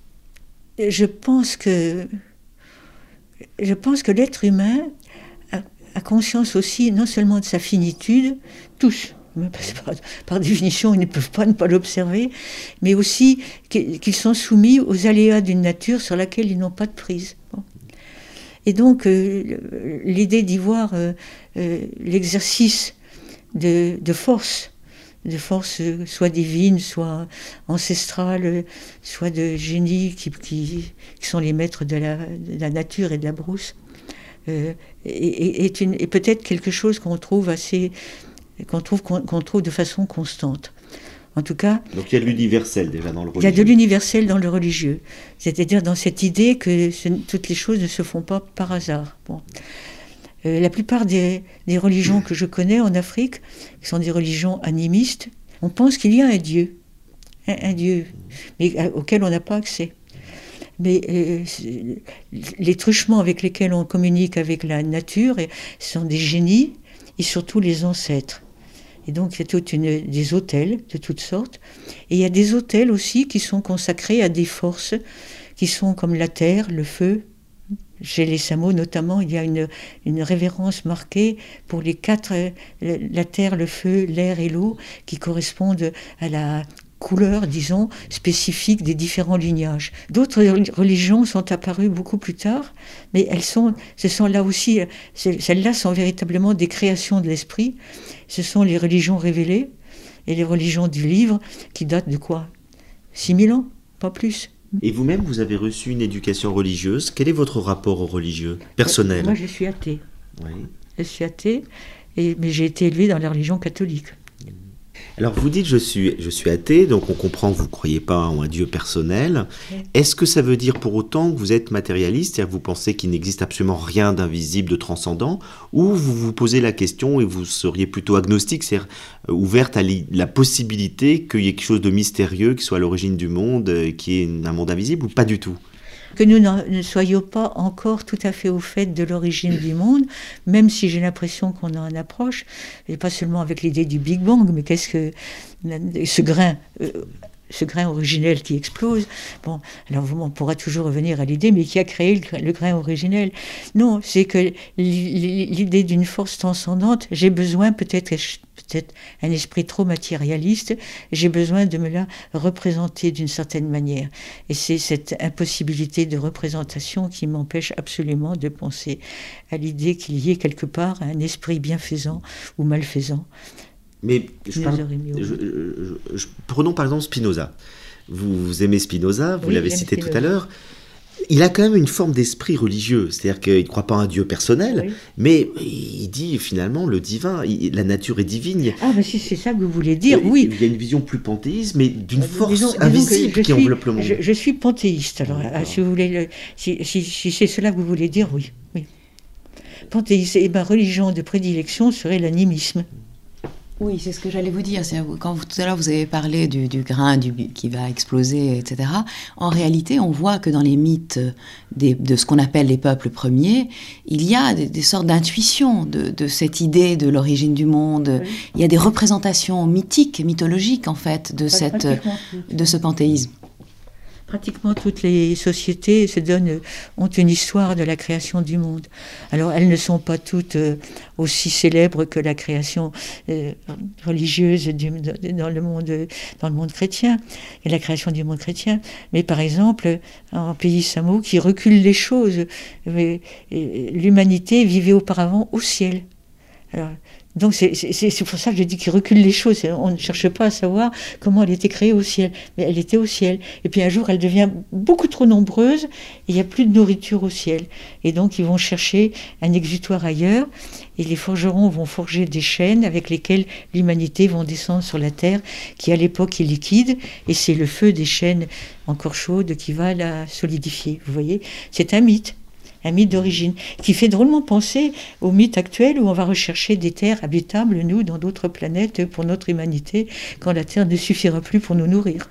Je pense que, je pense que l'être humain a, a conscience aussi non seulement de sa finitude, tous, par, par définition ils ne peuvent pas ne pas l'observer, mais aussi qu'ils sont soumis aux aléas d'une nature sur laquelle ils n'ont pas de prise. Bon. Et donc euh, l'idée d'y voir euh, euh, l'exercice de, de force, de force soit divine, soit ancestrale, soit de génie qui, qui, qui sont les maîtres de la, de la nature et de la brousse, euh, et, et, et peut-être quelque chose qu'on trouve assez, qu'on trouve, qu'on, qu'on trouve de façon constante. En tout cas... Donc il y a de l'universel déjà dans le religieux. Il y a de l'universel dans le religieux, c'est-à-dire dans cette idée que ce, toutes les choses ne se font pas par hasard. Bon. Euh, la plupart des, des religions que je connais en Afrique, qui sont des religions animistes, on pense qu'il y a un Dieu, un, un Dieu, mais à, auquel on n'a pas accès. Mais euh, les truchements avec lesquels on communique avec la nature et, sont des génies et surtout les ancêtres. Et donc il y a toute une, des autels de toutes sortes. Et il y a des autels aussi qui sont consacrés à des forces qui sont comme la terre, le feu. Chez les Samo notamment, il y a une, une révérence marquée pour les quatre, la terre, le feu, l'air et l'eau, qui correspondent à la couleur, disons, spécifique des différents lignages. D'autres religions sont apparues beaucoup plus tard, mais elles sont, ce sont là aussi, celles-là sont véritablement des créations de l'esprit. Ce sont les religions révélées et les religions du livre qui datent de quoi ? six mille ans, pas plus. Et vous-même, vous avez reçu une éducation religieuse. Quel est votre rapport au religieux, personnel ? Moi, je suis athée. Oui. Je suis athée, et, mais j'ai été élevée dans la religion catholique. Alors, vous dites je suis, je suis athée, donc on comprend que vous ne croyez pas en un Dieu personnel. Oui. Est-ce que ça veut dire pour autant que vous êtes matérialiste, c'est-à-dire que vous pensez qu'il n'existe absolument rien d'invisible, de transcendant, ou vous vous posez la question et vous seriez plutôt agnostique, c'est-à-dire ouverte à la possibilité qu'il y ait quelque chose de mystérieux qui soit à l'origine du monde, qui est un monde invisible, ou pas du tout ? Que nous ne soyons pas encore tout à fait au fait de l'origine du monde, même si j'ai l'impression qu'on en approche, et pas seulement avec l'idée du Big Bang, mais qu'est-ce que ce grain ce grain originel qui explose. Bon, alors on pourra toujours revenir à l'idée, mais qui a créé le, le grain originel? Non, c'est que l'idée d'une force transcendante, j'ai besoin peut-être, peut-être un esprit trop matérialiste, j'ai besoin de me la représenter d'une certaine manière. Et c'est cette impossibilité de représentation qui m'empêche absolument de penser à l'idée qu'il y ait quelque part un esprit bienfaisant ou malfaisant. Mais je parle, je, je, je, prenons par exemple Spinoza. Vous, vous aimez Spinoza, vous oui, l'avez cité Spinoza. Tout à l'heure. Il a quand même une forme d'esprit religieux, c'est-à-dire qu'il ne croit pas à un Dieu personnel, oui. mais il dit finalement le divin, il, la nature est divine. Ah, mais si c'est ça que vous voulez dire, il, oui. Il y a une vision plus panthéiste, mais d'une euh, force disons, invisible disons qui suis, enveloppe le monde. Je, je suis panthéiste, alors ah. si, vous voulez, le, si, si, si c'est cela que vous voulez dire, oui. oui. Panthéiste, et ma religion de prédilection serait l'animisme. Oui, c'est ce que j'allais vous dire. C'est, quand vous, tout à l'heure vous avez parlé du, du grain du, qui va exploser, et cetera. En réalité, on voit que dans les mythes des, de ce qu'on appelle les peuples premiers, il y a des, des sortes d'intuitions de, de cette idée de l'origine du monde. Oui. Il y a des représentations mythiques, mythologiques en fait, de, cette, de ce panthéisme. Pratiquement toutes les sociétés se donnent, ont une histoire de la création du monde. Alors, elles ne sont pas toutes euh, aussi célèbres que la création euh, religieuse du, dans, le monde, dans le monde chrétien, et la création du monde chrétien. Mais par exemple, en pays Samo, qui recule les choses, euh, l'humanité vivait auparavant au ciel. Alors, donc c'est, c'est, c'est pour ça que je dis qu'il recule les choses. On ne cherche pas à savoir comment elle était créée au ciel, mais elle était au ciel. Et puis un jour, elle devient beaucoup trop nombreuse, et il n'y a plus de nourriture au ciel. Et donc ils vont chercher un exutoire ailleurs, et les forgerons vont forger des chaînes avec lesquelles l'humanité va descendre sur la terre, qui à l'époque est liquide, et c'est le feu des chaînes encore chaudes qui va la solidifier. Vous voyez, c'est un mythe. Un mythe d'origine, qui fait drôlement penser au mythe actuel où on va rechercher des terres habitables, nous, dans d'autres planètes, pour notre humanité, quand la terre ne suffira plus pour nous nourrir.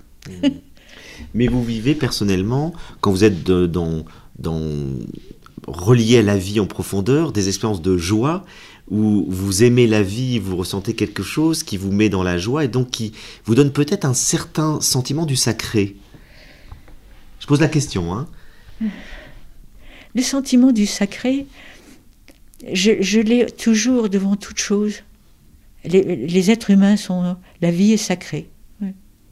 Mais vous vivez personnellement, quand vous êtes de, dans, dans, relié à la vie en profondeur, des expériences de joie, où vous aimez la vie, vous ressentez quelque chose qui vous met dans la joie, et donc qui vous donne peut-être un certain sentiment du sacré. Je pose la question, hein. Le sentiment du sacré, je, je l'ai toujours devant toute chose. Les, les êtres humains sont... La vie est sacrée. Ouais.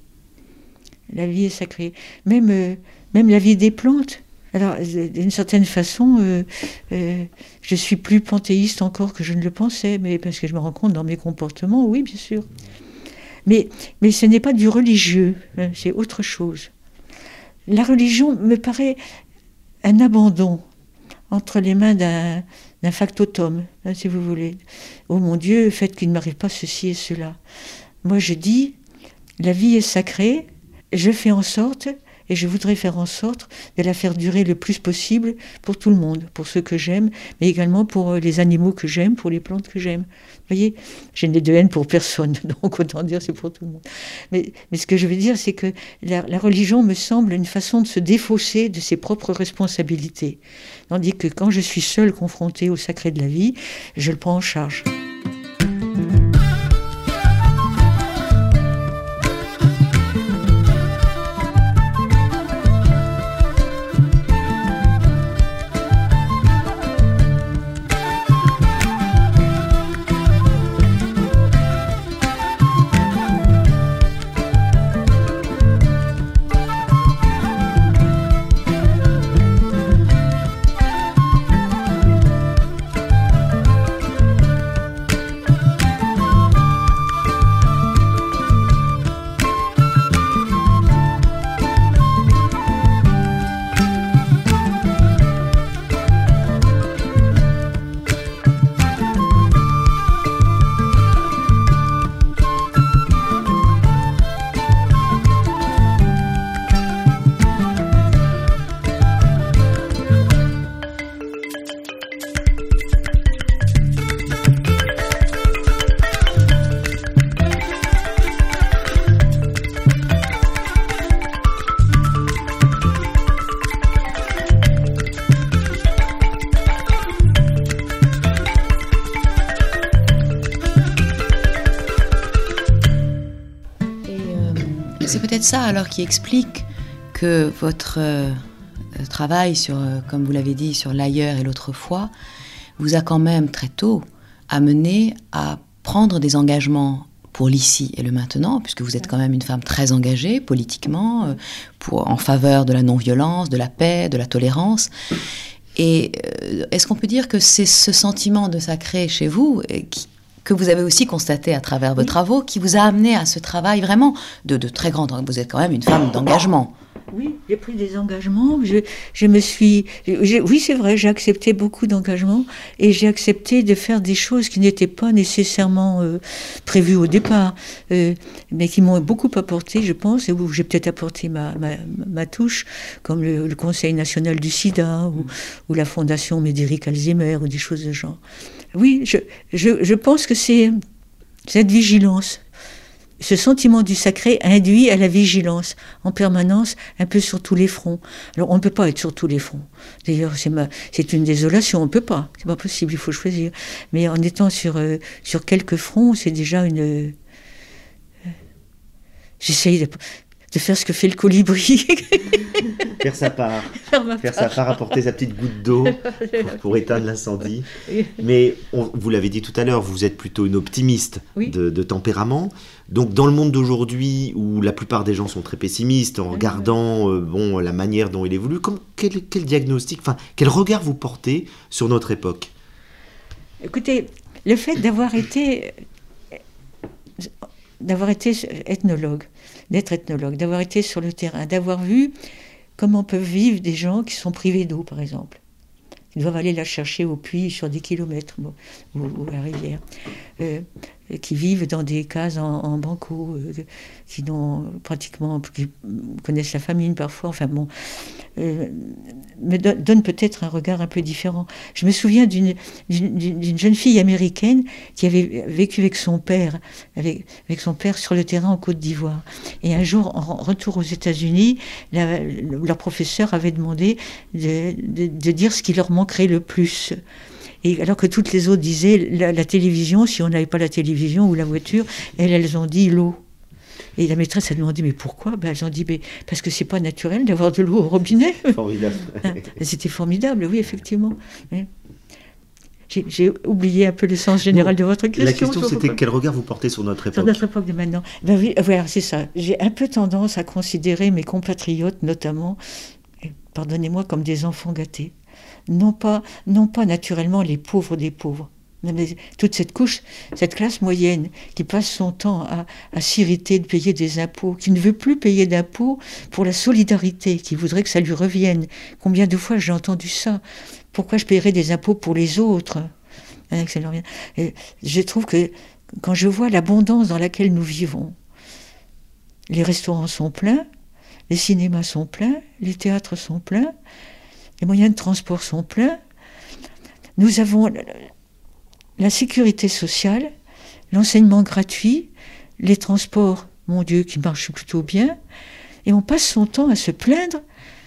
La vie est sacrée. Même, euh, même la vie des plantes. Alors, d'une certaine façon, euh, euh, je suis plus panthéiste encore que je ne le pensais, mais parce que je me rends compte dans mes comportements, oui, bien sûr. Mais, mais ce n'est pas du religieux, hein, c'est autre chose. La religion me paraît un abandon entre les mains d'un, d'un factotum, hein, si vous voulez. Oh mon Dieu, faites qu'il ne m'arrive pas ceci et cela. Moi je dis, la vie est sacrée, je fais en sorte, et je voudrais faire en sorte de la faire durer le plus possible pour tout le monde, pour ceux que j'aime, mais également pour les animaux que j'aime, pour les plantes que j'aime. Vous voyez, je n'ai de haine pour personne, donc autant dire c'est pour tout le monde. Mais, mais ce que je veux dire, c'est que la, la religion me semble une façon de se défausser de ses propres responsabilités. Tandis que quand je suis seule confrontée au sacré de la vie, je le prends en charge. c'est peut-être ça alors qui explique que votre euh, travail sur, euh, comme vous l'avez dit, sur l'ailleurs et l'autrefois, vous a quand même très tôt amené à prendre des engagements pour l'ici et le maintenant, puisque vous êtes quand même une femme très engagée politiquement, euh, pour, en faveur de la non-violence, de la paix, de la tolérance. Et euh, est-ce qu'on peut dire que c'est ce sentiment de sacré chez vous euh, qui, que vous avez aussi constaté à travers vos oui. travaux, qui vous a amené à ce travail vraiment de, de très grand... Vous êtes quand même une femme d'engagement. Oui, j'ai pris des engagements. Je, je me suis... Je, oui, c'est vrai, j'ai accepté beaucoup d'engagements et j'ai accepté de faire des choses qui n'étaient pas nécessairement euh, prévues au départ, euh, mais qui m'ont beaucoup apporté, je pense, et où j'ai peut-être apporté ma, ma, ma touche, comme le, le Conseil national du sida ou, ou la Fondation Médéric Alzheimer ou des choses de genre. Oui, je, je, je pense que c'est cette vigilance. Ce sentiment du sacré induit à la vigilance en permanence, un peu sur tous les fronts. Alors, on ne peut pas être sur tous les fronts. D'ailleurs, c'est, ma, c'est une désolation, on ne peut pas. C'est pas possible, il faut choisir. Mais en étant sur, euh, sur quelques fronts, c'est déjà une... Euh, j'essaye de, de faire ce que fait le colibri. Faire sa part. Faire, faire sa part, apporter sa petite goutte d'eau pour, pour éteindre l'incendie. Mais on, vous l'avez dit tout à l'heure, vous êtes plutôt une optimiste oui. de, de tempérament. Donc dans le monde d'aujourd'hui, où la plupart des gens sont très pessimistes, en regardant euh, bon, la manière dont il évolue, comme, quel, quel diagnostic, enfin, quel regard vous portez sur notre époque ? Écoutez, le fait d'avoir été, d'avoir été ethnologue, d'être ethnologue, d'avoir été sur le terrain, d'avoir vu comment peuvent vivre des gens qui sont privés d'eau, par exemple. Ils doivent aller la chercher au puits sur des kilomètres, bon, ou, ou à la rivière. Euh, qui vivent dans des cases en, en banco, euh, qui n'ont pratiquement, qui connaissent la famine parfois, enfin bon, euh, me do- donne peut-être un regard un peu différent. Je me souviens d'une, d'une, d'une jeune fille américaine qui avait vécu avec son père, avec, avec son père sur le terrain en Côte d'Ivoire. Et un jour, en retour aux États-Unis, la, leur professeur avait demandé de, de, de dire ce qui leur manquerait le plus. Et alors que toutes les autres disaient la, la télévision, si on n'avait pas la télévision ou la voiture, elles, elles ont dit l'eau. Et la maîtresse a demandé, mais pourquoi ? Ben, elles ont dit, mais parce que c'est pas naturel d'avoir de l'eau au robinet. Formidable. C'était formidable, oui, effectivement. J'ai, j'ai oublié un peu le sens général bon, de votre question. La question, c'était pourquoi. Quel regard vous portez sur notre époque ? Sur notre époque de maintenant. Ben oui, voilà, c'est ça. J'ai un peu tendance à considérer mes compatriotes, notamment, pardonnez-moi, comme des enfants gâtés. Non pas, non pas naturellement les pauvres des pauvres, mais toute cette couche, cette classe moyenne qui passe son temps à, à s'irriter de payer des impôts, qui ne veut plus payer d'impôts pour la solidarité, qui voudrait que ça lui revienne. Combien de fois j'ai entendu ça ? Pourquoi je paierais des impôts pour les autres ? Hein, que ça leur revienne. Et je trouve que quand je vois l'abondance dans laquelle nous vivons, les restaurants sont pleins, les cinémas sont pleins, les théâtres sont pleins, les moyens de transport sont pleins. Nous avons la sécurité sociale, l'enseignement gratuit, les transports, mon Dieu, qui marchent plutôt bien. Et on passe son temps à se plaindre.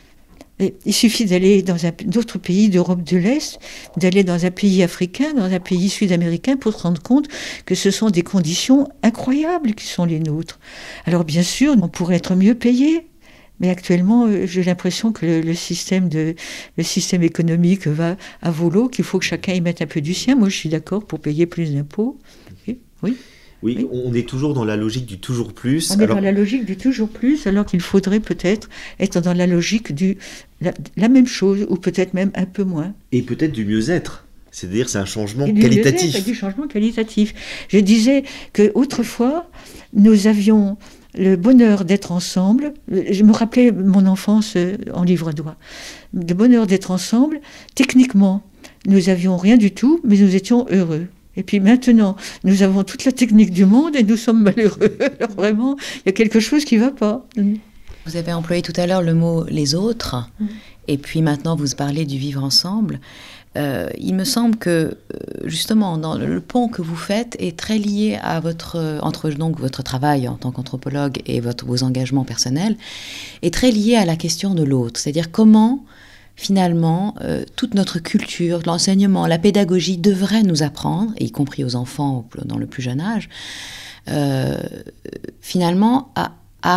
Et il suffit d'aller dans un, d'autres pays d'Europe de l'Est, d'aller dans un pays africain, dans un pays sud-américain, pour se rendre compte que ce sont des conditions incroyables qui sont les nôtres. Alors bien sûr, on pourrait être mieux payé. Mais actuellement, j'ai l'impression que le, le, système de, le système économique va à volo, qu'il faut que chacun y mette un peu du sien. Moi, je suis d'accord pour payer plus d'impôts. Oui, oui. Oui, oui. On est toujours dans la logique du toujours plus. On alors... est dans la logique du toujours plus, alors qu'il faudrait peut-être être dans la logique du la, la même chose, ou peut-être même un peu moins. Et peut-être du mieux-être. C'est-à-dire, c'est un changement et qualitatif. Et du changement qualitatif. Je disais qu'autrefois, nous avions le bonheur d'être ensemble. Je me rappelais mon enfance en livre-doigt. Le bonheur d'être ensemble, techniquement, nous avions rien du tout, mais nous étions heureux. Et puis maintenant, nous avons toute la technique du monde et nous sommes malheureux. Alors vraiment, il y a quelque chose qui ne va pas. Vous avez employé tout à l'heure le mot « les autres mmh. », et puis maintenant vous parlez du vivre ensemble. Euh, il me semble que, justement, dans le pont que vous faites est très lié à votre, entre donc, votre travail en tant qu'anthropologue et votre, vos engagements personnels, est très lié à la question de l'autre. C'est-à-dire comment, finalement, euh, toute notre culture, l'enseignement, la pédagogie devrait nous apprendre, y compris aux enfants dans le plus jeune âge, euh, finalement, à, à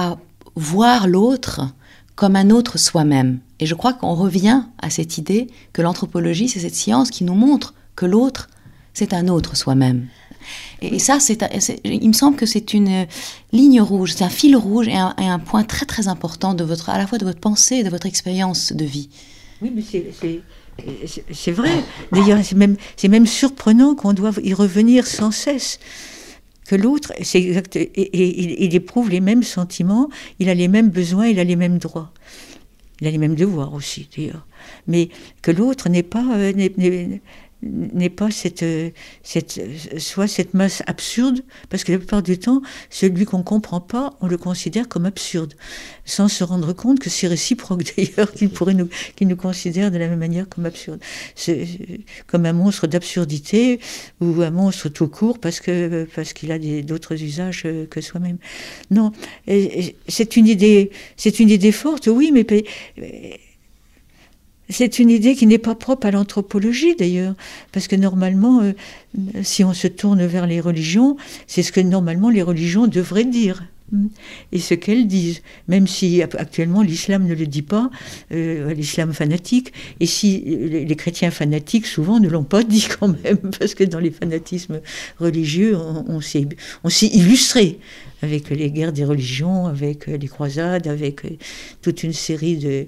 voir l'autre comme un autre soi-même. Et je crois qu'on revient à cette idée que l'anthropologie, c'est cette science qui nous montre que l'autre, c'est un autre soi-même. Et, et ça, c'est, c'est, il me semble que c'est une ligne rouge, c'est un fil rouge et un, et un point très très important de votre, à la fois de votre pensée et de votre expérience de vie. Oui, mais c'est, c'est, c'est, c'est vrai. D'ailleurs, c'est même, c'est même surprenant qu'on doive y revenir sans cesse. Que l'autre, c'est exact, et, et, et, il éprouve les mêmes sentiments, il a les mêmes besoins, il a les mêmes droits. Il a les mêmes devoirs aussi, d'ailleurs. Mais que l'autre n'est pas... Euh, n'est, n'est, n'est pas cette, cette, soit cette masse absurde, parce que la plupart du temps, celui qu'on ne comprend pas, on le considère comme absurde, sans se rendre compte que c'est réciproque d'ailleurs, qu'il pourrait nous, qu'il nous considère de la même manière comme absurde. C'est comme un monstre d'absurdité, ou un monstre tout court, parce, que, parce qu'il a des, d'autres usages que soi-même. Non, c'est une idée, c'est une idée forte, oui, mais... mais c'est une idée qui n'est pas propre à l'anthropologie d'ailleurs, parce que normalement, euh, si on se tourne vers les religions, c'est ce que normalement les religions devraient dire, et ce qu'elles disent, même si actuellement l'islam ne le dit pas, euh, l'islam fanatique, et si les, les chrétiens fanatiques souvent ne l'ont pas dit quand même, parce que dans les fanatismes religieux, on, on, s'est, on s'est illustré avec les guerres des religions, avec les croisades, avec toute une série de...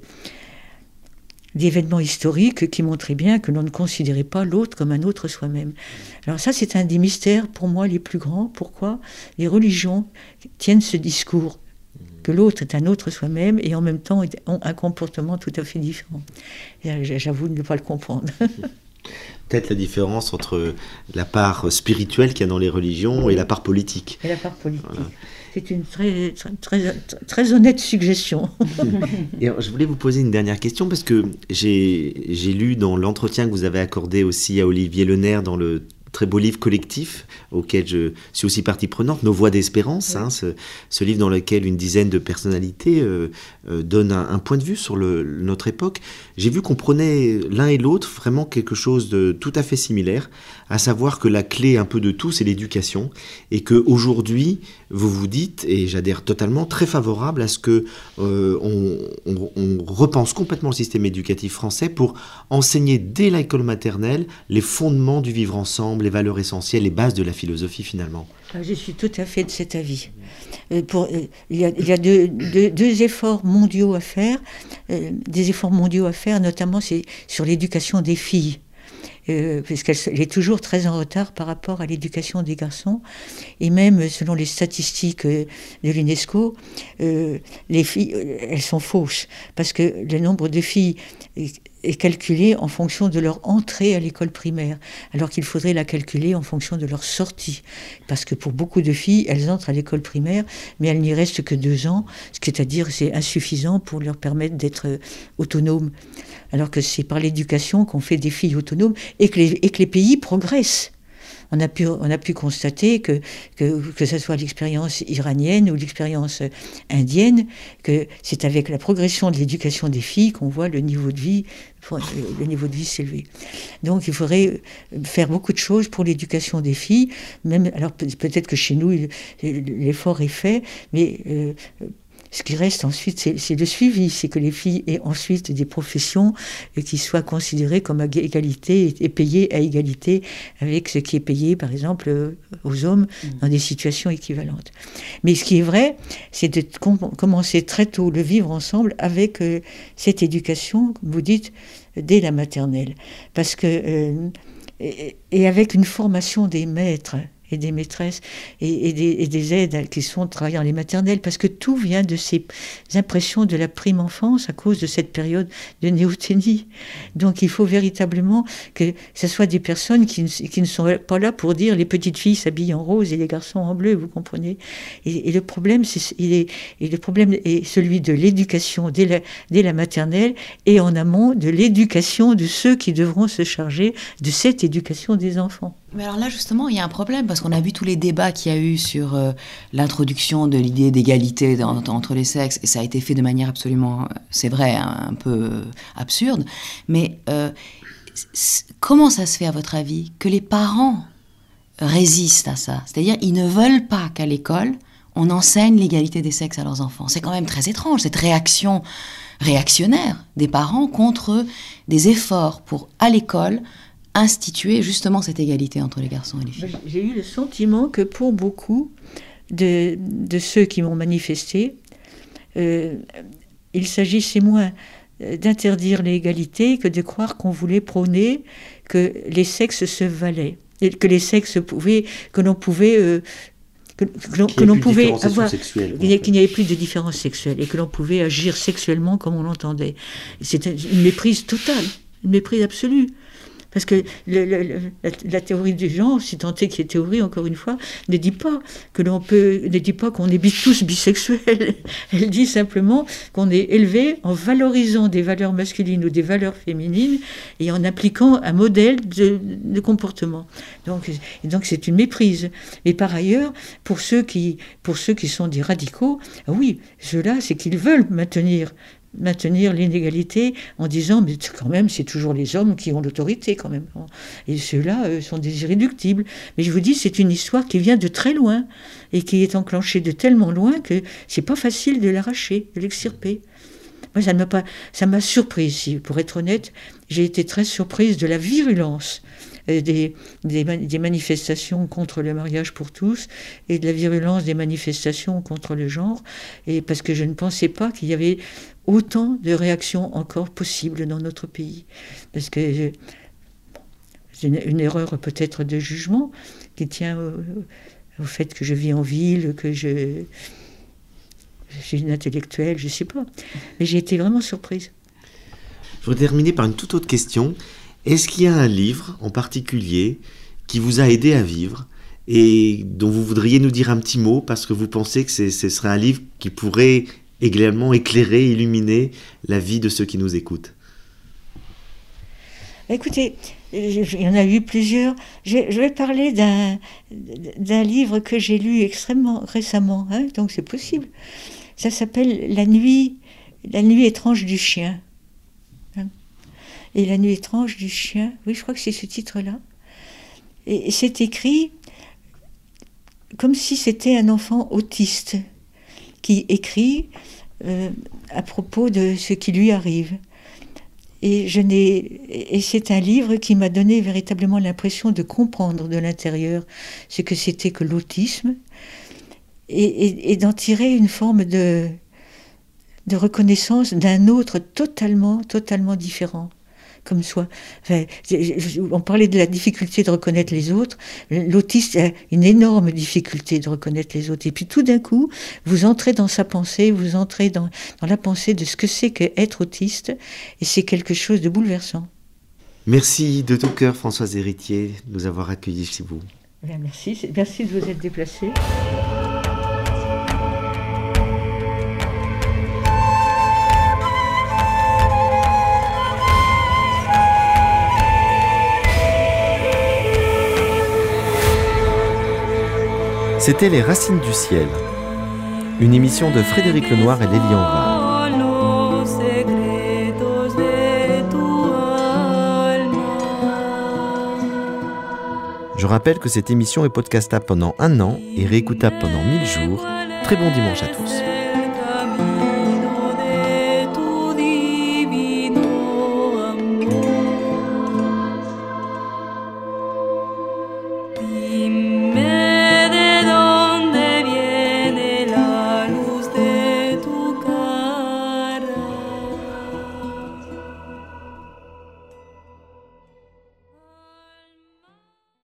d'événements historiques qui montraient bien que l'on ne considérait pas l'autre comme un autre soi-même. Alors ça, c'est un des mystères pour moi les plus grands. Pourquoi les religions tiennent ce discours que l'autre est un autre soi-même et en même temps ont un comportement tout à fait différent. Et j'avoue ne pas le comprendre. Peut-être la différence entre la part spirituelle qu'il y a dans les religions et la part politique. Et la part politique. Voilà. C'est une très, très, très, très honnête suggestion. Et alors, je voulais vous poser une dernière question parce que j'ai, j'ai lu dans l'entretien que vous avez accordé aussi à Olivier Lenaire dans le très beau livre collectif auquel je suis aussi partie prenante, Nos Voix d'Espérance, oui. hein, ce, ce livre dans lequel une dizaine de personnalités euh, euh, donnent un, un point de vue sur le, notre époque. J'ai vu qu'on prenait l'un et l'autre vraiment quelque chose de tout à fait similaire, à savoir que la clé un peu de tout, c'est l'éducation, et qu'aujourd'hui, vous vous dites, et j'adhère totalement, très favorable à ce que euh, on, on, on repense complètement le système éducatif français pour enseigner dès l'école maternelle les fondements du vivre ensemble, les valeurs essentielles, les bases de la philosophie finalement. Je suis tout à fait de cet avis. Euh, pour, euh, il y a, il y a deux, deux, deux efforts mondiaux à faire, euh, des efforts mondiaux à faire, notamment c'est sur l'éducation des filles. Euh, puisqu'elle est toujours très en retard par rapport à l'éducation des garçons. Et même selon les statistiques de l'UNESCO, euh, les filles, elles sont fausses, parce que le nombre de filles est calculé en fonction de leur entrée à l'école primaire, alors qu'il faudrait la calculer en fonction de leur sortie. Parce que pour beaucoup de filles, elles entrent à l'école primaire, mais elles n'y restent que deux ans, c'est-à-dire c'est insuffisant pour leur permettre d'être autonomes. Alors que c'est par l'éducation qu'on fait des filles autonomes et que les, et que les pays progressent. On a pu, on a pu constater que, que, que ce soit l'expérience iranienne ou l'expérience indienne, que c'est avec la progression de l'éducation des filles qu'on voit le niveau de vie, le niveau de vie s'élever. Donc il faudrait faire beaucoup de choses pour l'éducation des filles, même, alors peut-être que chez nous l'effort est fait, mais... Euh, Ce qui reste ensuite, c'est, c'est le suivi, c'est que les filles aient ensuite des professions qui soient considérées comme à égalité et payées à égalité avec ce qui est payé, par exemple, aux hommes dans des situations équivalentes. Mais ce qui est vrai, c'est de com- commencer très tôt le vivre ensemble avec euh, cette éducation, comme vous dites, dès la maternelle. Parce que, euh, et, et avec une formation des maîtres et des maîtresses et, et, des, et des aides qui sont travaillées dans les maternelles, parce que tout vient de ces impressions de la prime enfance à cause de cette période de néoténie. Donc il faut véritablement que ce soit des personnes qui, qui ne sont pas là pour dire les petites filles s'habillent en rose et les garçons en bleu, vous comprenez. Et, et le problème, c'est, il est, et le problème est celui de l'éducation dès la, dès la maternelle et en amont de l'éducation de ceux qui devront se charger de cette éducation des enfants. Mais alors là, justement, il y a un problème, parce qu'on a vu tous les débats qu'il y a eu sur euh, l'introduction de l'idée d'égalité dans, entre les sexes, et ça a été fait de manière absolument, c'est vrai, un, un peu absurde. Mais euh, comment ça se fait, à votre avis, que les parents résistent à ça ? C'est-à-dire, ils ne veulent pas qu'à l'école, on enseigne l'égalité des sexes à leurs enfants. C'est quand même très étrange, cette réaction réactionnaire des parents contre des efforts pour, à l'école, instituer justement cette égalité entre les garçons et les filles. J'ai eu le sentiment que pour beaucoup de, de ceux qui m'ont manifesté, euh, il s'agissait moins d'interdire l'égalité que de croire qu'on voulait prôner que les sexes se valaient, et que les sexes pouvaient, que l'on pouvait... Euh, que, que l'on, que l'on pouvait avoir, sexuelle, qu'il, qu'il n'y avait plus de différence sexuelle et que l'on pouvait agir sexuellement comme on l'entendait. C'était une méprise totale, une méprise absolue. Parce que le, le, le, la, la théorie du genre, si tant est qu'il y ait théorie, encore une fois, ne dit pas que l'on peut, ne dit pas qu'on est bis, tous bisexuels. Elle dit simplement qu'on est élevé en valorisant des valeurs masculines ou des valeurs féminines et en appliquant un modèle de, de comportement. Donc, et donc c'est une méprise. Et par ailleurs, pour ceux qui, pour ceux qui sont des radicaux, oui, ceux-là, c'est qu'ils veulent maintenir maintenir l'inégalité en disant mais quand même c'est toujours les hommes qui ont l'autorité quand même, et ceux-là euh, sont des irréductibles. Mais je vous dis, c'est une histoire qui vient de très loin et qui est enclenchée de tellement loin que c'est pas facile de l'arracher, de l'extirper. Moi ça ne m'a pas, ça m'a surprise, si, pour être honnête, j'ai été très surprise de la virulence Des, des, des manifestations contre le mariage pour tous et de la virulence des manifestations contre le genre, et parce que je ne pensais pas qu'il y avait autant de réactions encore possibles dans notre pays. Parce que je, c'est une, une erreur peut-être de jugement qui tient au, au fait que je vis en ville, que je, je suis une intellectuelle, je ne sais pas. Mais j'ai été vraiment surprise. Je voudrais terminer par une toute autre question. Est-ce qu'il y a un livre en particulier qui vous a aidé à vivre et dont vous voudriez nous dire un petit mot parce que vous pensez que c'est, ce serait un livre qui pourrait également éclairer, illuminer la vie de ceux qui nous écoutent? Écoutez, il y en a eu plusieurs. Je, je vais parler d'un, d'un livre que j'ai lu extrêmement récemment, hein, donc c'est possible. Ça s'appelle La nuit, La nuit étrange du chien. Et La nuit étrange du chien, oui, je crois que c'est ce titre-là. Et c'est écrit comme si c'était un enfant autiste qui écrit euh, à propos de ce qui lui arrive. Et, je n'ai, et c'est un livre qui m'a donné véritablement l'impression de comprendre de l'intérieur ce que c'était que l'autisme et, et, et d'en tirer une forme de, de reconnaissance d'un autre totalement, totalement différent. Comme soi. Enfin, on parlait de la difficulté de reconnaître les autres. L'autiste a une énorme difficulté de reconnaître les autres. Et puis tout d'un coup, vous entrez dans sa pensée, vous entrez dans, dans la pensée de ce que c'est qu'être autiste, et c'est quelque chose de bouleversant. Merci de tout cœur, Françoise Héritier, de nous avoir accueillis chez vous. Bien, merci, merci de vous être déplacée. C'était Les Racines du Ciel, une émission de Frédéric Lenoir et Lélie Anvar. Je rappelle que cette émission est podcastable pendant un an et réécoutable pendant mille jours. Très bon dimanche à tous.